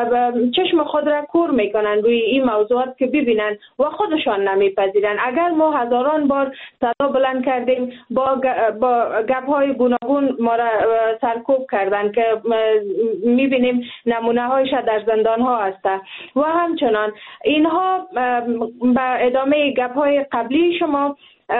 چشم خود را کور میکنن روی این موضوعات که ببینن و خودشان نمیپذیرن. اگر ما هزاران بار صدا بلند کردیم، با با گپ‌های گوناگون ما را سرکوب کردن که میبینیم نمونه هایش در زندان ها هست و همچنان اینها به ادامه گپ‌های قبلی شما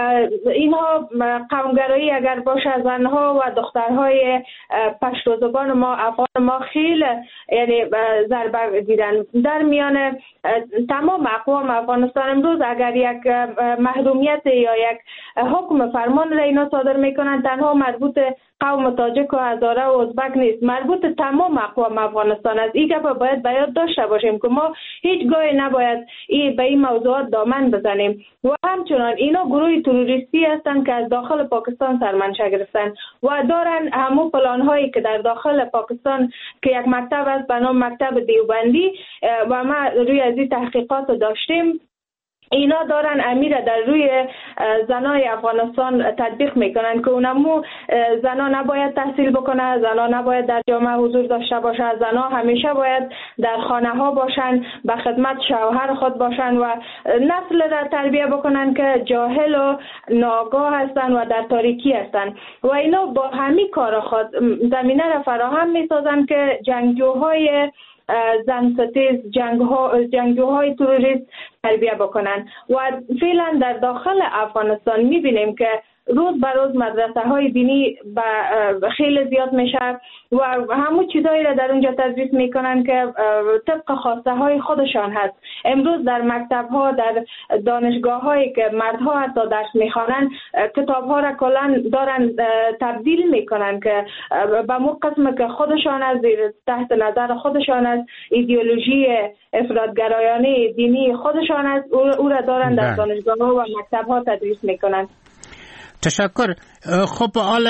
اینها قومگرایی اگر باشه زنها و دخترهای پشتو زبان ما افغان ما خیلی یعنی ضربه دیدن در میان تمام اقوام افغانستان. امروز اگر یک محرومیت یا یک حکم فرمان را اینا صادر میکنن، تنها مربوط قوم تاجک و هزاره و ازبک نیست، مربوط تمام اقوام افغانستان است. این گپ باید به یاد داشته باشیم که ما هیچ گاهی نباید این به این موضوعات دامن بزنیم. و همچنان اینا گروه تروریستی هستند که از داخل پاکستان سرمنشه گرفتن و دارن همون پلان هایی که در داخل پاکستان که یک مکتب است به نام مکتب دیوبندی و ما روی از این تحقیقات داشتیم، اینا دارن امیر در روی زنای افغانستان تطبیق میکنن که اونمو زنا نباید تحصیل بکنه، زنا نباید در جامعه حضور داشته باشه، زنا همیشه باید در خانه ها باشن، به خدمت شوهر خود باشن و نسل را تربیه بکنن که جاهل و ناآگاه هستن و در تاریکی هستن. و اینا با همین کار خود زمینه را فراهم میسازن که جنگجوهای زن ستیز، جنگ‌ها جنگجوهای تروریست تربیه بکنن. و فعلا در داخل افغانستان میبینیم که روز به روز مدرسه های دینی به خیلی زیاد میشه و همون چیزایی را در اونجا تدریس میکنن که طبق خواسته های خودشان هست. امروز در مکتب ها، در دانشگاه هایی که مردها حتی درس میخوانن، کتاب ها را کلن دارن تبدیل میکنن که به مو قسم که خودشان از تحت نظر خودشان از ایدئولوژی افراطگرایانه دینی خودشان از او را دارن در دانشگاه ها و مکتب ها تدریس میکنن. تشکر. خب حال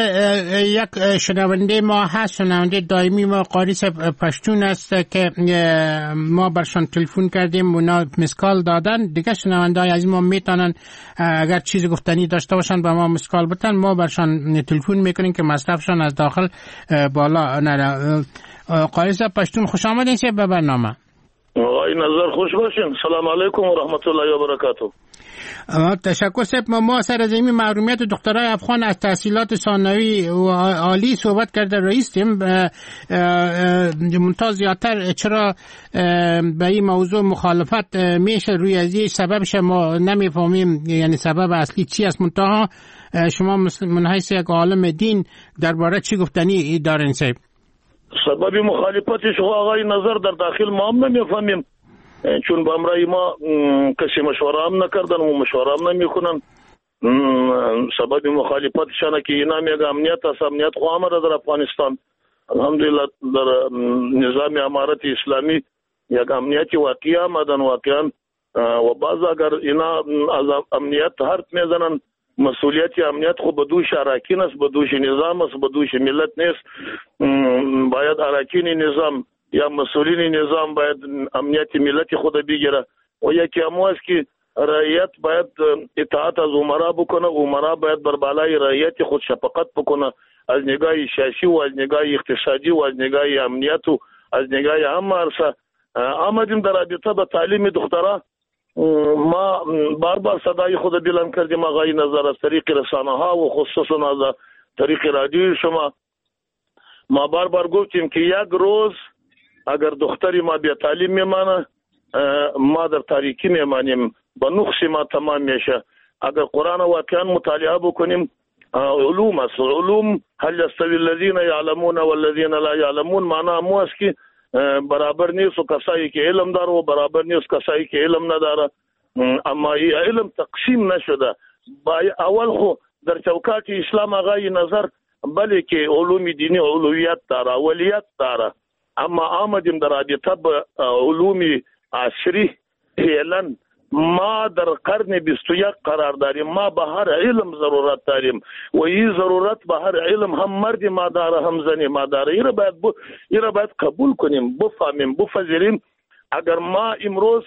یک شنونده ما هست، شنونده دائمی ما قاریس پشتون است که ما برشان تلفن کردیم، اونا مسکال دادن. دیگه شنونده های از ما میتونن اگر چیز گفتنی داشته باشن به ما مسکال بتن، ما برشان تلفن میکنیم که مصرفشان از داخل بالا نره. قاریس پشتون خوش آمدین چه به برنامه. آقای نظر خوش باشین. سلام علیکم و رحمت الله و برکاته. تشکر سب. ما سر از این محرومیت دخترای افغان از تحصیلات ثانوی و عالی صحبت کرده رئیسیم. منتها زیادتر چرا به این موضوع مخالفت میشه روی از این سببش ما نمیفهمیم، یعنی سبب اصلی چی است. منتها شما من حیث یک عالم دین درباره چی گفتنی دارین سب؟ سبب مخالفتش آقای نظر در داخل ما هم نمیفهمیم، چون با امرای ما کسی مشوره هم نکردن و مشوره هم نمیکنن. سبب مخالفتشانه که اینا میگه امنیت است، امنیت خو آمده در افغانستان. الحمدلله در نظام امارت اسلامی یک امنیتی واقعی آمدن واقعا و بعض اگر اینا از امنیت حرف میزنن، مسئولیت امنیت خو به دوش اراکین است، به دوش نظام است، به دوش ملت نیست. باید اراکین نظام یا مسئولین نظام باید امنیت ملت خود بگیره و یکی همو است که رعیت باید اطاعت از عمرا بکنه، عمرا باید بر بالای رعیت خود شفقت بکنه از نگاه سیاسی و از نگاه اقتصادی و از نگاه امنیت و از نگاه هم عرصه. آمدیم در رابطه به تعلیم دخترها، ما بار بار صدای خود بلند کردیم آقای نظر از طریق رسانه ها و خصوصا از طریق رادیو شما. ما بار بار گفتیم که یک روز اگر دختری ما بیا تعلیم میمانه، ما در تاریکی میمانیم، با نقص ما تمام میشه. اگر قرآن واقعا مطالعه بکنیم، علوم است، علوم هل یستوی الذین یعلمون والذین لا یعلمون، معنا مو است که برابر نیست و کسایی که علم داره و برابر نیست کسایی که علم نداره. اما این علم تقسیم نشده. با اول خو در چوکات اسلام آغای نظر بله که علوم دینی اولویت داره، اولیت داره، اما آمدیم در رابطه به علوم عصری فعلا ما در قرن بیست و یک قرار داریم. ما به هر علم ضرورت داریم و این ضرورت به هر علم هم مرد ما داره هم زنی ما داره. این را باید, ب... را باید قبول کنیم، بفهمیم، بپذیریم. اگر ما امروز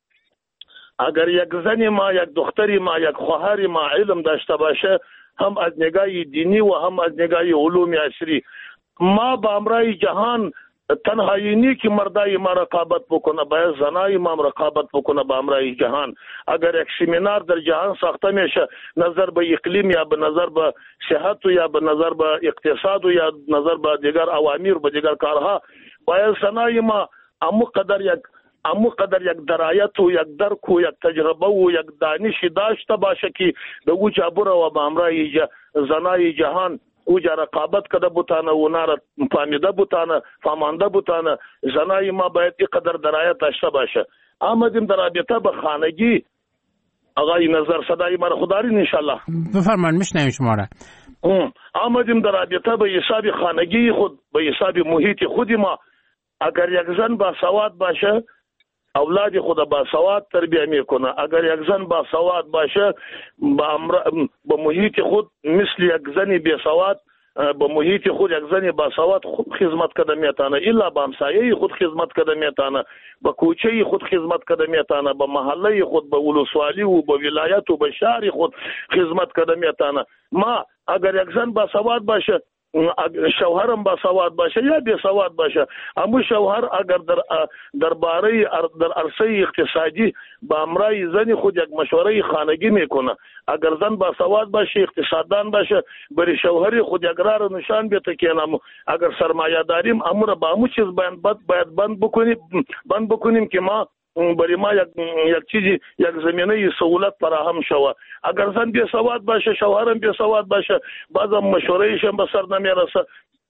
اگر یک زنی ما، یک دختری ما، یک خواهری ما علم داشته باشه، هم از نگاه دینی و هم از نگاه علوم عصری، ما با امرای جهان تنهایی نی که مردای ما رقابت بکنه، باید زنای ما رقابت بکنه با امرای جهان. اگر یک سیمینار در جهان ساخته میشه نظر به اقلیم یا به نظر به صحت یا به نظر به اقتصاد یا نظر به دیگر اوامر به دیگر کارها، باید زنای ما امو قدر یک امو قدر یک درایت و یک درک و یک تجربه و یک دانش داشته باشه که به او جابره و به امرای زنای جهان او جا رقابت کده بوتانه و نار فهمیده بوتانه فهمانده بوتانه. زنای ما باید اینقدر درایت داشته باشه. آمدیم در رابطه به خانگی. آقای نظر صدای مرا خوددارین انشالله؟ بفرمان میشنویم شما را. آمدیم در رابطه به حساب خانگی خود، به حساب محیط خود ما. اگر یک زن با سواد باشه اولاد خود با سواد تربیه میکنه. اگر یک زن با سواد باشه با, امر... با محیط خود مثل یک زنی بی سواد با محیط خود یک زنی با سواد خود خدمت کده میتانه، الا با همسایه خود خدمت کده میتانه، با کوچه خود خدمت کده میتانه، با محله خود، با ولسوالی و با ولایت و با شهر خود خدمت کده میتانه. ما اگر یک زن با سواد باشه، شوهرم با سواد باشه یا بی سواد باشه، اما شوهر اگر در درباره در عرصه اقتصادی با امرای زن خود یک مشوره خانگی میکنه، اگر زن با سواد باشه اقتصاددان باشه بر شوهر خود یک راه نشان بده که نام اگر سرمایه داریم امور با همون چیز باید باید بند بکنیم بند بکنیم که ما برای ما یک یک چیزی یک زمینه سهولت فراهم شود. اگر زن بی سواد باشه شوهرم بی سواد باشه بعضا مشورهش هم به سر نمیرسه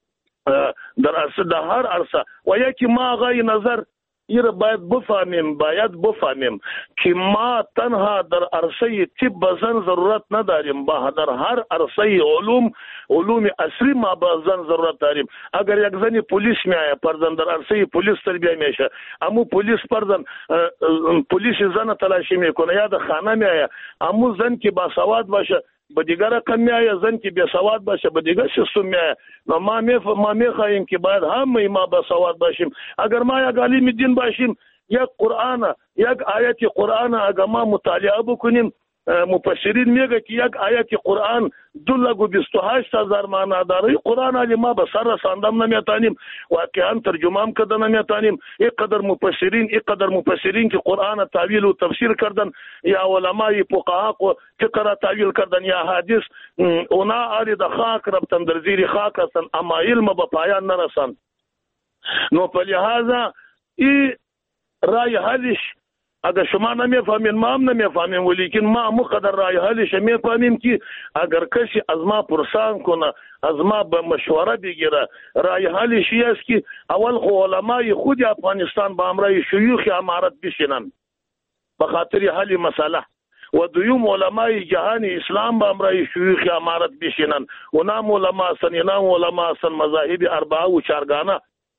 در عرصه در هر عرصه. و یکی ما آقای نظر این را باید بفهمیم باید بفهمیم که ما تنها در عرصه طب به زن ضرورت نداریم، با در هر عرصه علوم علوم عصری ما به زن ضرورت داریم. اگر یک زنی پلیس میایه پرزن در عرصه پلیس تربیه میشه، امو پلیس پرزن پلیس زن تلاشی میکنه، یا در خانه میایه امو زن که با سواد باشه به دیگر رقم میایه، زن که بی سواد باشه به دیگر سیستم میایه. ما می ما میخواهیم که باید همه ما با سواد باشیم. اگر ما یک عالم دین باشیم، یک قرآن یک آیت قرآن اگر ما مطالعه بکنیم، مفسرین میگه که یک آیت قرآن دو لک و بیست و هشت هزار معنا داره. قرآن علی ما به سر رساندم نمیتانیم، واقعا ترجمه هم کردن نمیتانیم. اینقدر مفسرین اینقدر مفسرین که قرآن تعویل و تفسیر کردن، یا علمای فقها فقه را تعویل کردن، یا حدیث اونا آلی د خاک رفتن در زیر خاک هستن اما علم به پایان نرسن. نو په لحاظه این رای حلش اگر شما نمیفهمین ما هم نمیفهمیم، ولیکن ما مقدر رای حلش میفهمیم که اگر کسی از ما پرسان کنه، از ما به مشوره بگیره، رای حلش است که اول خو علمای خود افغانستان با امرای شیوخ امارت بشینن به خاطر حل مسئله، و دویم علمای جهان اسلام با امرای شیوخ امارت بشینن. و نام علما هستن نام علما هستن مذاهب اربعه و چارگانه.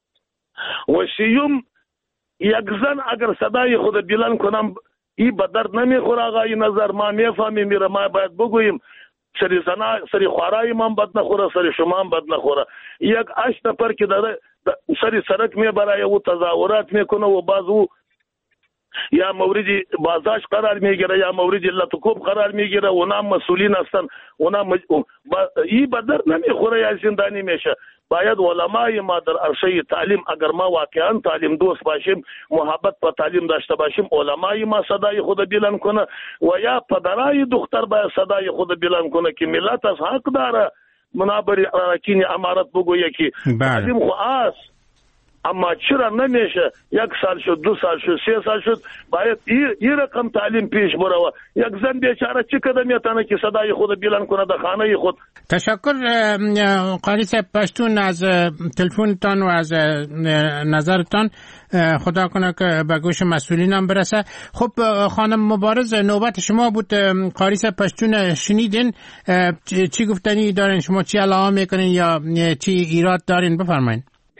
و سیوم یک زن اگر صدای خود بلند کنم این به درد نمیخوره آقای نظر، ما میفهمیم میره ما باید بگوییم سری زنا سری خوارای من بد نخوره سری شما هم بد نخوره. یک هشت نفر که داره سری سرک میبره او تظاهرات میکنه و باز او یا موردی بازداشت قرار میگیره یا موردی لطکوب قرار میگیره، اونا مسئولین هستن، اونا مج... با... این به درد نمیخوره یا زندانی میشه. باید علمای ما در عرصه تعلیم اگر ما واقعا تعلیم دوست باشیم، محبت په تعلیم داشته باشیم، علمای ما صدای خود بلند کنه و یا پدرای دختر باید صدای خود بلند کنه که ملت از حق داره منابر اراکین امارت بگویه که تعلیم خو است اما چرا نمیشه یک سال شد، دو سال شد، سه سال شد، باید این رقم تعلیم پیش بره. یک زن بیچاره چه قدم میتونه که صدای خود بلند کنه در خانه خود. تشکر قاری صاحب پشتون از تلفنتان و از نظرتان. خدا کنه که به گوش مسئولین هم برسه. خب خانم مبارز، نوبت شما بود. قاری صاحب پشتون شنیدین، چی گفتنی دارین شما؟ چی علاوه میکنین یا چی ایراد دارین؟ بفرمایین.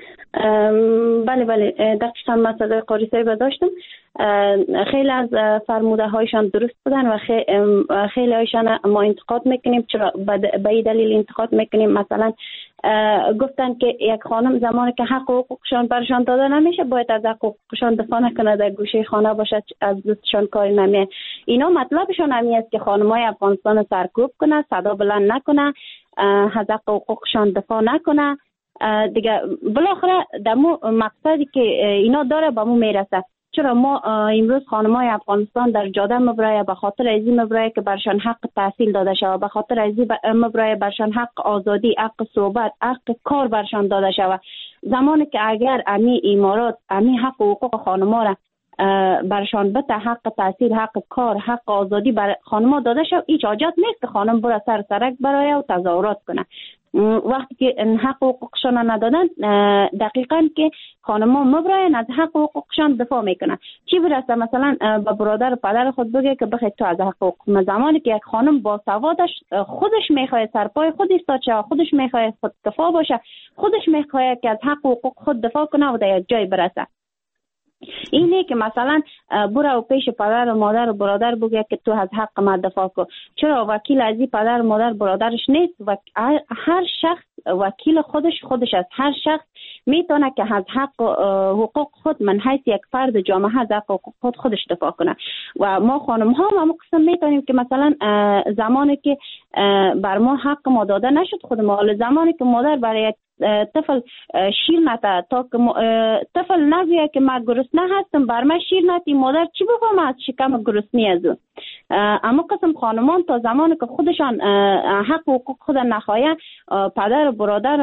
بله بله دقیقاً من صدای قاری صاحب داشتم. خیلی از فرموده هایشان درست بودن و خیلی هایشان ما انتقاد میکنیم. چرا به این دلیل انتقاد میکنیم؟ مثلا گفتن که یک خانم زمانی که حق و حقوقشان برشان داده نمیشه باید از حق و حقوقشان دفاع نکنه، در گوشه خانه باشه، از دستشان کاری نمیه. اینا مطلبشان همین است که خانمای افغانستان سرکوب کنه، صدا بلند نکنه، از حق و حقوقشان دفاع نکنه. دیگه بالاخره دمو مقصدی که اینا داره به مو میرسه. چرا ما امروز خانمای افغانستان در جاده مبرای به خاطر ازی مبرای که برشان حق تحصیل داده شود، به خاطر ازی مبرای برشان حق آزادی، حق صحبت، حق کار برشان داده شود. زمانی که اگر امی امارات امی حق و حقوق خانما را برشان بته، حق تحصیل، حق کار، حق آزادی بر خانما داده شود، هیچ حاجت نیست که خانم بره سر سرک برای و تظاهرات کنه. وقتی که حق و حقوقشان ندادن، دقیقاً که خانم‌ها مبراین از حق و حقوقشان دفاع میکنن. چی برسه مثلا به برادر و پدر خود بگه که بخیر تو از حق و حقوق. زمانی که یک خانم با سوادش خودش میخواد سرپای خود ایستاد شه، خودش میخواد خود دفاع باشه، خودش میخواد که از حق و حقوق خود دفاع کنه و در یک جای برسه. اینه که مثلا برو پیش پدر و مادر و برادر بگه که تو از حق ما دفاع کن. چرا وکیل از این پدر و مادر برادرش نیست؟ و هر شخص وکیل خودش خودش است. هر شخص میتونه که از حق و حقوق خود من حیث یک فرد جامعه از حق و حقوق خود خودش دفاع کنه. و ما خانم ها هم قسم میتونیم که مثلا زمانی که بر ما حق ما داده نشد خود ما، زمانی که مادر برای طفل شیر نته تا که طفل نگویه که من گرسنه هستم بر من شیر نتی، مادر چی بفهم از شکم گرسنی از او. اما قسم خانمان تا زمانی که خودشان حق و حقوق خود نخواهی، پدر و برادر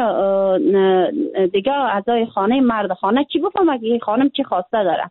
دیگه اعضای خانه مرد خانه چی بفهم که خانم چی خواسته داره.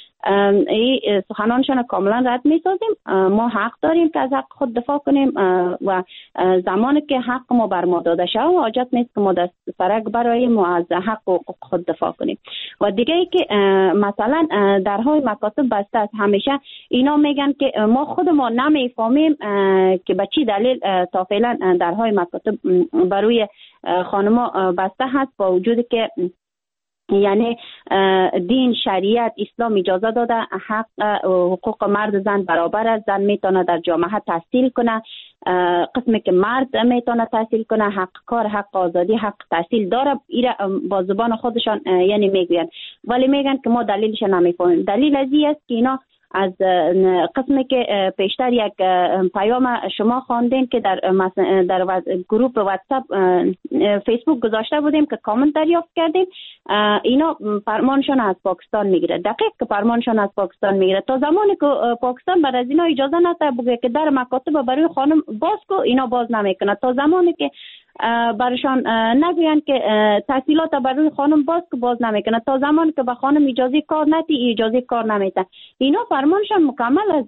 این سخنانشان کاملا رد میسازیم. ما حق داریم که از حق خود دفاع کنیم و زمانی که حق ما بر ما داده شد و حاجت نیست که ما دست سرک برای ما از حق و خود دفاع کنیم. و دیگه ای که مثلا درهای مکاتب بسته است، همیشه اینا میگن که ما خود ما نمیفهمیم که به چی دلیل تا فعلا درهای مکاتب برای خانما بسته هست، با وجودی که یعنی دین، شریعت، اسلام اجازه داده حق حقوق مرد زن برابر است. زن میتونه در جامعه تحصیل کنه، قسمی که مرد میتونه تحصیل کنه، حق کار، حق آزادی، حق تحصیل داره. ایره با زبان خودشان یعنی میگوین، ولی میگن که ما دلیلش نمیفهمیم. دلیل از این است که اینا از قسمی که پیشتر یک پیام شما خواندین که در در گروه واتساپ فیسبوک گذاشته بودیم که کامنت دریافت کردیم، اینا فرمانشان از پاکستان میگیره. دقیق که فرمانشان از پاکستان میگیره. تا زمانی که پاکستان بر از اینا اجازه نده بگه که در مکاتب برای خانم باز کو، اینا باز نمیکنه. تا زمانی که برشان نگوین که تحصیلات برای خانم باز که باز نمیکنه. تا زمانی که به خانم اجازه کار نتی، اجازه کار نمیده. اینا فرمانشان مکمل از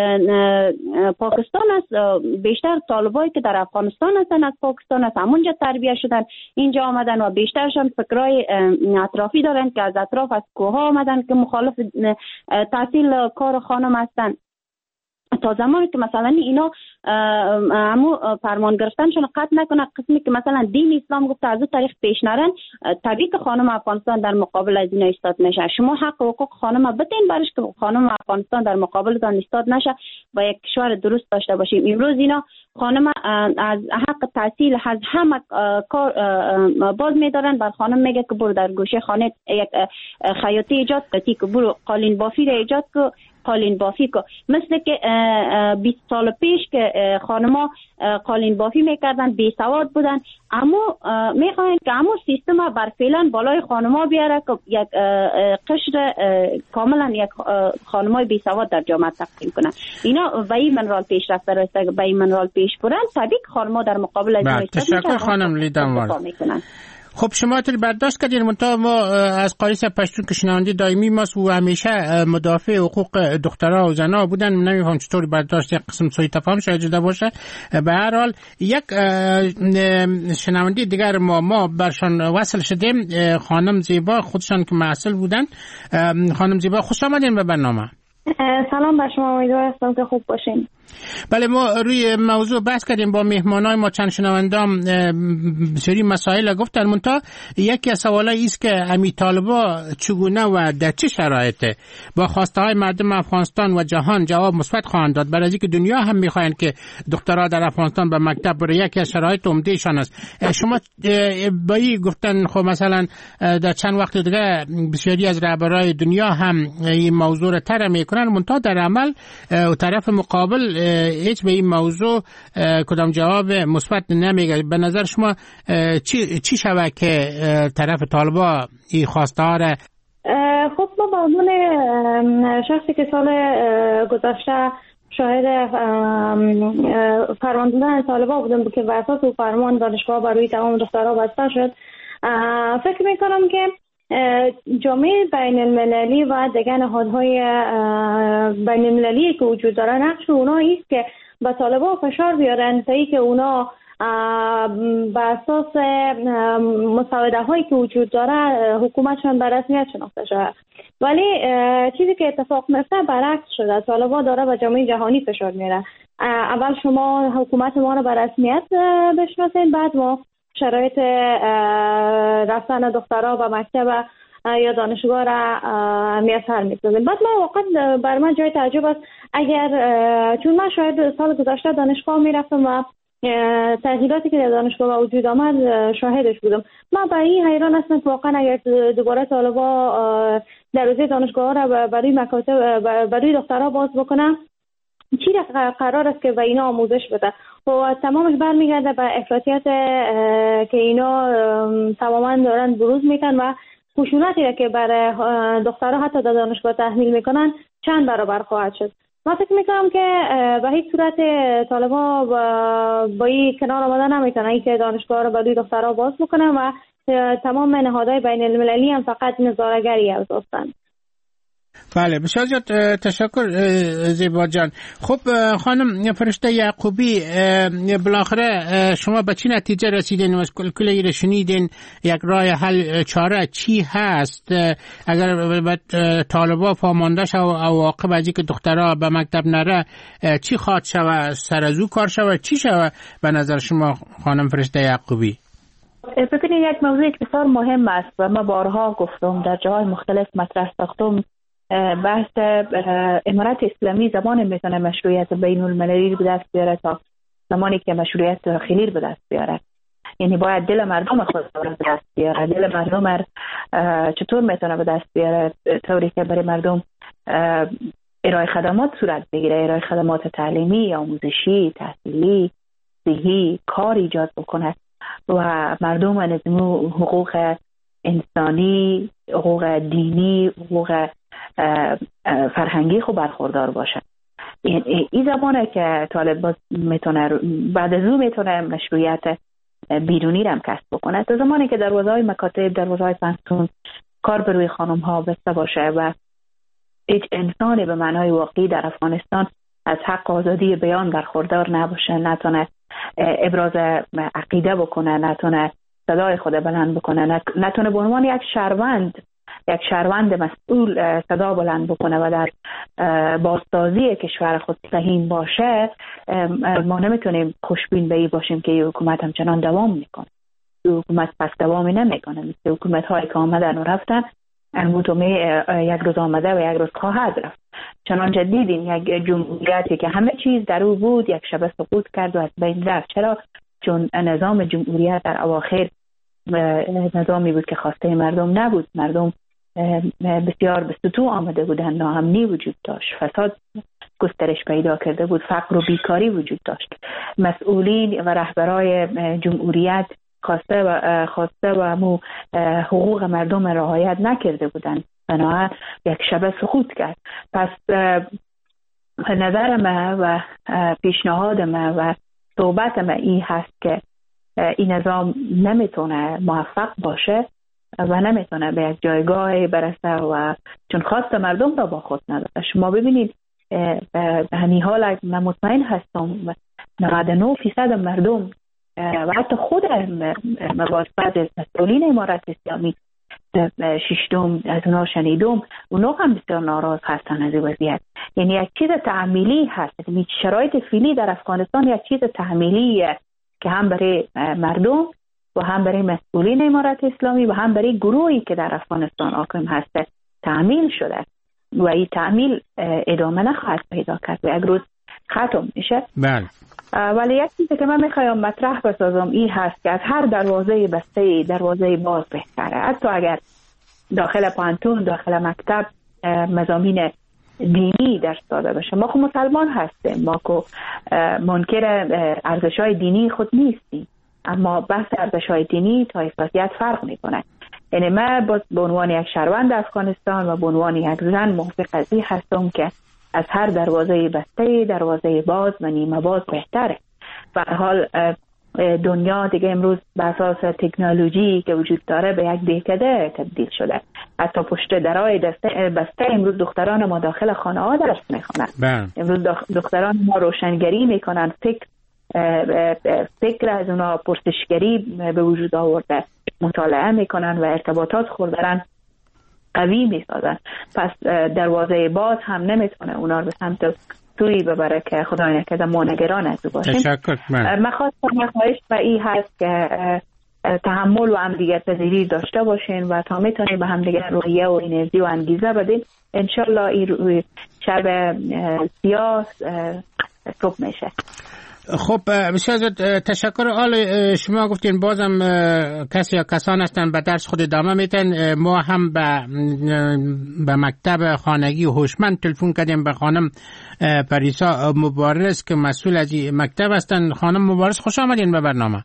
پاکستان است. بیشتر طالبایی که در افغانستان هستن از پاکستان است، همونجا تربیت شدن، اینجا آمدن و بیشترشان فکرای اطرافی دارن که از اطراف از کوه آمدن که مخالف تحصیل کار خانم هستن. تا زمانی که مثلا اینا همو فرمان گرفتنشون قطع نکنه، قسمی که مثلا دین اسلام گفته از اون طریق پیش نرن، طبیعی که خانم افغانستان در مقابل از اینا ایستاد میشه. شما حق و حقوق خانم بتین برش که خانم افغانستان در مقابلتان ایستاد نشه و یک کشور درست داشته باشیم. امروز اینا خانم از حق تحصیل از همه کار باز میدارن. بر خانم میگه که برو در گوشه خانه یک خیاطی ایجاد کتی، که برو قالین بافی را ایجاد که قالین بافی کو. مثل که بیست سال پیش که خانما قالین بافی میکردن، بی سواد بودن، اما میخواین که همون سیستم بر فعلا بالای خانما بیاره که یک قشر کاملا یک خانمای بی سواد در جامعه تقسیم کنن. اینا به این منرال پیش رفته راسته، به این منرال پیش برن، طبیعی خانما در مقابل از تشکر خانم لیدانوار. خب شما تر برداشت کردین منتها ما از قاریس پشتون که شنونده دائمی ماست و همیشه مدافع حقوق دخترها و زنها بودن. نمیفهم چطور برداشت یک قسم سوی تفاهم شاید جدا باشه. به هر حال یک شنونده دیگر ما ما برشان وصل شدیم، خانم زیبا خودشان که معسل بودن. خانم زیبا خوش آمدین به برنامه. سلام بر شما، امیدوار هستم که خوب باشین. بله ما روی موضوع بحث کردیم با مهمانای ما، چند شنوندام سری مسائل گفتن، منتها یکی از سوالایی است که امی طالبا چگونه و در چه شرایطه با خواسته های مردم افغانستان و جهان جواب مثبت خواهند داد، برای اینکه دنیا هم میخواهند که دخترها در افغانستان به مکتب بره. یکی از شرایط عمدهشان است. شما با این گفتن خب مثلا در چند وقت دیگه بسیاری از رهبرای دنیا هم این موضوع را طرح میکنن، منتها در عمل طرف مقابل هیچ به این موضوع کدام جواب مثبت نمیگه. به نظر شما چی چی شود که طرف طالبا این خواسته ها را؟ خب ما به عنوان شخصی که سال گذشته شاهد فرمان دادن طالبا بودم که بر اساس فرمان دانشگاه برای تمام دخترها بسته شد، فکر میکنم که جامعه بین المللی و دیگر نهادهای بین المللی که وجود داره نقش اونا است که به طالبان فشار بیارن تا ای که اونا به اساس مسوده هایی که وجود داره حکومتشان به رسمیت شناخته شده. ولی چیزی که اتفاق میفته برعکس شده، طالبان داره به جامعه جهانی فشار میاره. اول شما حکومت ما رو به رسمیت بشناسین، بعد ما شرایط رفتن دخترها به مکتب یا دانشگاه را میسر می‌سازیم. بعد ما واقعا بر من جای تعجب است، اگر چون من شاید سال گذشته دانشگاه میرفتم و تغییراتی که در دانشگاه وجود آمد شاهدش بودم، من به این حیران هستم که واقعا اگر دوباره طالبا دروازه دانشگاه را برای مکاتب برای دخترها باز بکنم، چی قرار است که به اینا آموزش بده و تمامش برمیگرده به افراطیت که اینا تماما دارن بروز میکنن و خشونتی را که برای دخترها حتی در دانشگاه تحمیل میکنن چند برابر خواهد شد. من فکر میکنم که به هیچ صورت طالبا با این کنار آمدن نمیتونن این که دانشگاه را برای دخترها باز بکنن و تمام نهادهای بین المللی هم فقط نظاره‌گری هستند. بله بسیار زیاد تشکر زیبا جان. خب خانم فرشته یعقوبی، بالاخره شما به چی نتیجه رسیدین و کل این شنیدین؟ یک راه حل چاره چی هست اگر طالبا فامانده شو او واقع بعضی که دخترها به مکتب نره چی خواهد شود؟ سر از او کار شود؟ چی شود به نظر شما خانم فرشته یعقوبی؟ ببینید یک موضوع بسیار مهم است و ما بارها گفتم در جاهای مختلف مطرح ساختم، بحث امارت اسلامی زمان میتونه مشروعیت بین المللی به دست بیاره تا زمانی که مشروعیت داخلی به دست بیاره. یعنی باید دل مردم خود به دست بیاره. دل مردم چطور میتونه به دست بیاره؟ طوری که برای مردم ارائه خدمات صورت بگیره، ارائه خدمات تعلیمی، آموزشی، تحصیلی، صحی، کار ایجاد بکنه و مردم از حقوق انسانی، حقوق دینی، حقوق فرهنگی خوب برخوردار باشه. این زمانه که طالب میتونه بعد از اون میتونه مشروعیت بیرونی رو هم کسب بکنه. تا زمانی که دروازه‌های مکاتب، دروازه‌های پنهان کار بر روی خانم ها بسته باشه و هیچ انسانی به معنای واقعی در افغانستان از حق آزادی بیان برخوردار نباشه، نتونه ابراز عقیده بکنه، نتونه صدای خود بلند بکنه، نتونه به عنوان یک شهروند یک شهروند مسئول صدا بلند بکنه و در بازسازی کشور خود سهیم باشه، ما نمیتونیم خوشبین به این باشیم که این حکومت همچنان دوام میکنه. این حکومت پس دوامی نمیکنه، مثل حکومت هایی که آمدن و رفتن، یک روز آمده و یک روز خواهد رفت. چنانچه دیدین یک جمهوریتی که همه چیز در او بود یک شبه سقوط کرد و از بین رفت. چرا؟ چون نظام جمهوریت در اواخر نظامی بود که خواسته مردم نبود. مردم بسیار به سطوح آمده بودن، ناامنی وجود داشت، فساد گسترش پیدا کرده بود، فقر و بیکاری وجود داشت. مسئولین و رهبرای جمهوریت خواسته و خواسته و مو حقوق مردم رعایت نکرده بودند، بنابراین یک شبه سقوط کرد. پس نظر من و پیشنهاد من و صحبت من این هست که این نظام نمیتونه موفق باشه و نمیتونه به یک جایگاهی برسه و چون خواست مردم را با خود نداره. شما ببینید به همین حال من مطمئن هستم نود و نه فیصد مردم و حتی خود بعض مسئولین امارت اسلامی ششم از اونا شنیدم اونا هم بسیار ناراض هستن از وضعیت. یعنی یک چیز تعمیلی هست، یعنی شرایط فعلی در افغانستان یک چیز تعمیلیه که هم برای مردم و هم برای مسئولین امارت اسلامی و هم برای گروهی که در افغانستان حاکم هست تعمیل شده و این تعمیل ادامه نخواهد پیدا کرد و یک روز ختم میشه. بله. ولی یک چیزی که من میخوایم مطرح بسازم این هست که از هر دروازه بسته دروازه باز بهتره. حتی اگر داخل پانتون داخل مکتب مضامین دینی درس داده بشه، ما خود مسلمان هستیم، ما که منکر ارزش‌های دینی خود نیستیم، اما بحث ارزش‌های دینی طایفیت فرق میکنه. یعنی من باز به عنوان یک شهروند افغانستان و به عنوان یک زن موافق از این هستم که از هر دروازه بسته دروازه باز و نیمه باز بهتره. به هر حال دنیا دیگه امروز بر اساس تکنولوژی که وجود داره به یک دهکده تبدیل شده. حتی پشت درای بسته امروز دختران ما داخل خانه ها درس میخونن. امروز دختران ما روشنگری میکنن، فکر فکر از اونا پرسشگری به وجود آورده، مطالعه میکنن و ارتباطات خوردن قوی میسازن. پس دروازه باز هم نمیتونه اونا رو به سمت سوی ببره که خدای نکرده ما نگران از او باشیم. تشکر. من خواستم خواهش و این هست که تحمل و همدیگر پذیری داشته باشین و تا میتونیم به همدیگر روحیه و انرژی و انگیزه بدین. انشالله این شب سیاه صبح میشه. خب بسیار تشکر. آل شما گفتین بازم کسی یا کسان هستن به درس خود ادامه میتن. ما هم به به مکتب خانگی هوشمند تلفن کردیم به خانم پریسا مبارز که مسئول از مکتب هستن. خانم مبارز خوش آمدین به برنامه.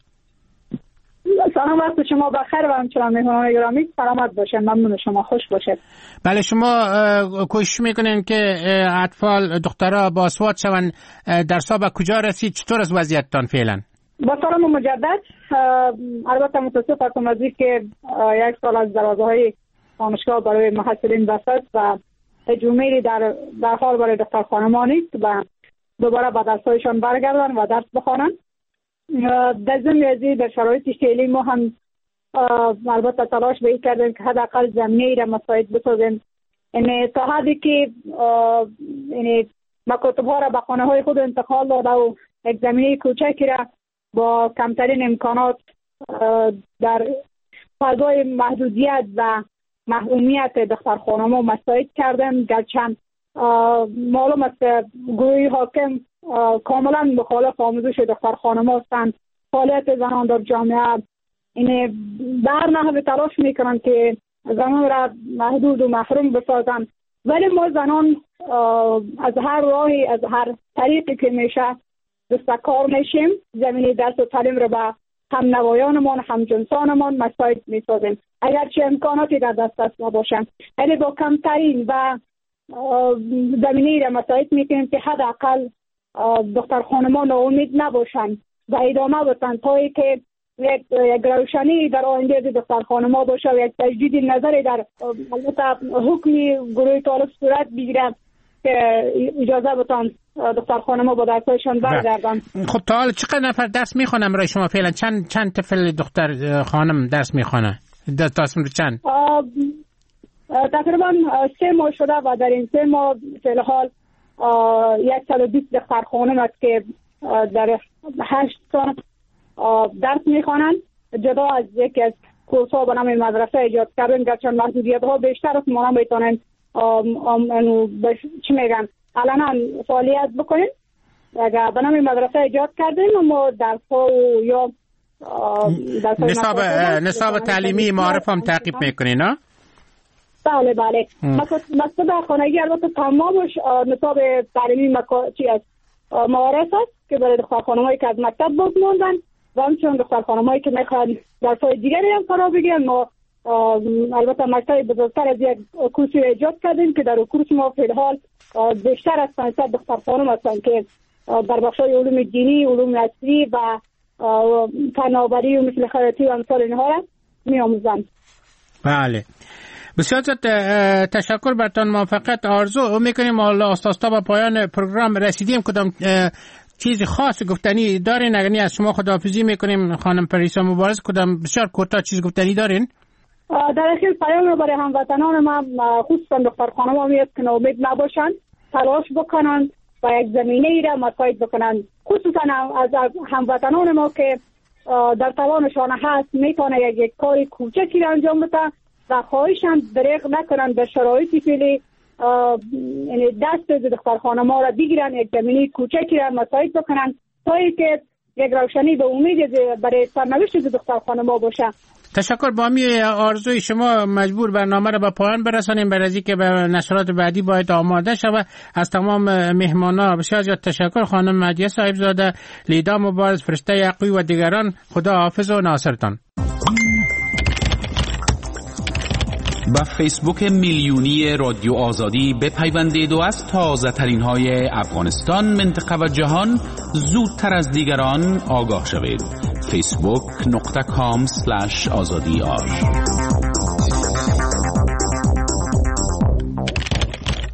سلام وقت شما بخیر و همچنان مهمانان گرامی سلامت باشین. ممنون شما، خوش باشید. بله، شما کوشش میکنین که اطفال دخترها باسواد شون. درسا به کجا رسید؟ چطور از وضعیتتان فعلا؟ با سلام مجدد. البته متاسف هستم از اینکه یک سال از دروازه های دانشگاه برای محصلین بسته و هجومی در در حال برای دختر خانمان است و دوباره به درسایشان برگردن و درس بخوانند. در ضمن ازی در شرایط فعلی ما هم البته تلاش به این کردیم که حداقل زمینه را مساعد بسازیم. یعنی تا حدی که یعنی مکاتب ها را به خانه های خود انتقال داده و یک زمینه کوچکی را با کمترین امکانات در فضای محدودیت و محرومیت دختر خانم‌ها مساعد کردیم. گرچه معلوم است که گروهی حاکم کاملا مخالف آموزش دختر خانم‌ها هستند. فعالیت زنان در جامعه این در نحو تلاش میکنن که زنان را محدود و محروم بسازن، ولی ما زنان از هر راهی از هر طریقی که میشه دستکار میشیم. زمینه درس و تعلیم را به هم نوایانمان هم جنسانمان مساعد میسازیم اگرچه امکاناتی در دست نباشن، ولی با کمترین و زمینه را مساعد میکنیم که حداقل دختر خانمان ناامید نباشن و ادامه بدن تا اینکه یک یک روشنی در آینده دختر خانم‌ها باشه و یک تجدید نظری در حکمی گروه طالب صورت بگیره که اجازه بدن دختر خانم‌ها با درسایشان برگردن. خب تا حالا چقدر نفر درس میخونن برای شما فعلا؟ چند چند طفل دختر خانم درس میخونه؟ درس رو چند؟ تقریبا سه ماه شده و در این سه ماه فعلا صد و بیست دختر خانم است که در هشت سال درس میخوانند. جدا از یکی از کورس ها به نام مدرسه ایجاد کردن، گرچه محدودیت ها بیشتر است، ما نمیتونیم چی میگن علنا فعالیت بکنیم. اگر به نام مدرسه ایجاد کردیم ما درس ها یا نصاب نصاب تعلیمی معارف هم تعقیب میکنین نه؟ بله بله. مکتب خانگی البته تمامش نصاب تعلیمی چی است معارف است که برای دختر خانم‌هایی که از مکتب باز موندن و همچنین دختر خانم‌هایی که میخوان درس‌های دیگری هم فرا بگیرن. ما البته مکتب بزرگتر از یک کورسی ایجاد کردیم که در اون کورس ما فی الحال بیشتر از پانصد دختر خانم هستن که در بخش‌های علوم دینی، علوم عصری و فناوری و مثل خراطی و امثال اینها را می آموزند. بله، بسیار تشکر برتان. موفقیت آرزو میکنیم. حالا استاد به پایان پروگرام رسیدیم. کدام چیز خاص گفتنی دارین؟ اگر از شما خداحافظی میکنیم خانم پریسا مبارز، کدام بسیار کوتاه چیز گفتنی دارین؟ در اخیر پیام رو برای هموطنان ما، خصوصا دختر خانم‌ها میاد که ناامید نباشند، تلاش بکنند و یک زمینه ای را مساعد بکنند، خصوصا از هموطنان ما که در توانشان هست میتونه یک یک کاری کوچکی را انجام بده و خواهشان دریغ نکنند در شرایطی فعلی، یعنی دست دختر خانم‌ها را بگیرن، یک زمینه کوچکی را مساعد بکنند تا اینکه یک روشنی به امید برای سرنوشت دختر خانم‌ها باشه. تشکر. با می آرزوی شما مجبور برنامه را به پایان برسانیم، برای اینکه به نشرات بعدی باید آماده شود. از تمام مهمانا بسیار زیاد تشکر. خانم مهدیه صاحبزاده، لیدا مبارز، فرشته یعقوبی و دیگران، خدا حافظ و ناصرتان. با فیسبوک میلیونی رادیو آزادی بپیوندید و از تازه ترین های افغانستان، منطقه و جهان زودتر از دیگران آگاه شوید. فیسبوک نقطه کام سلش آزادی آر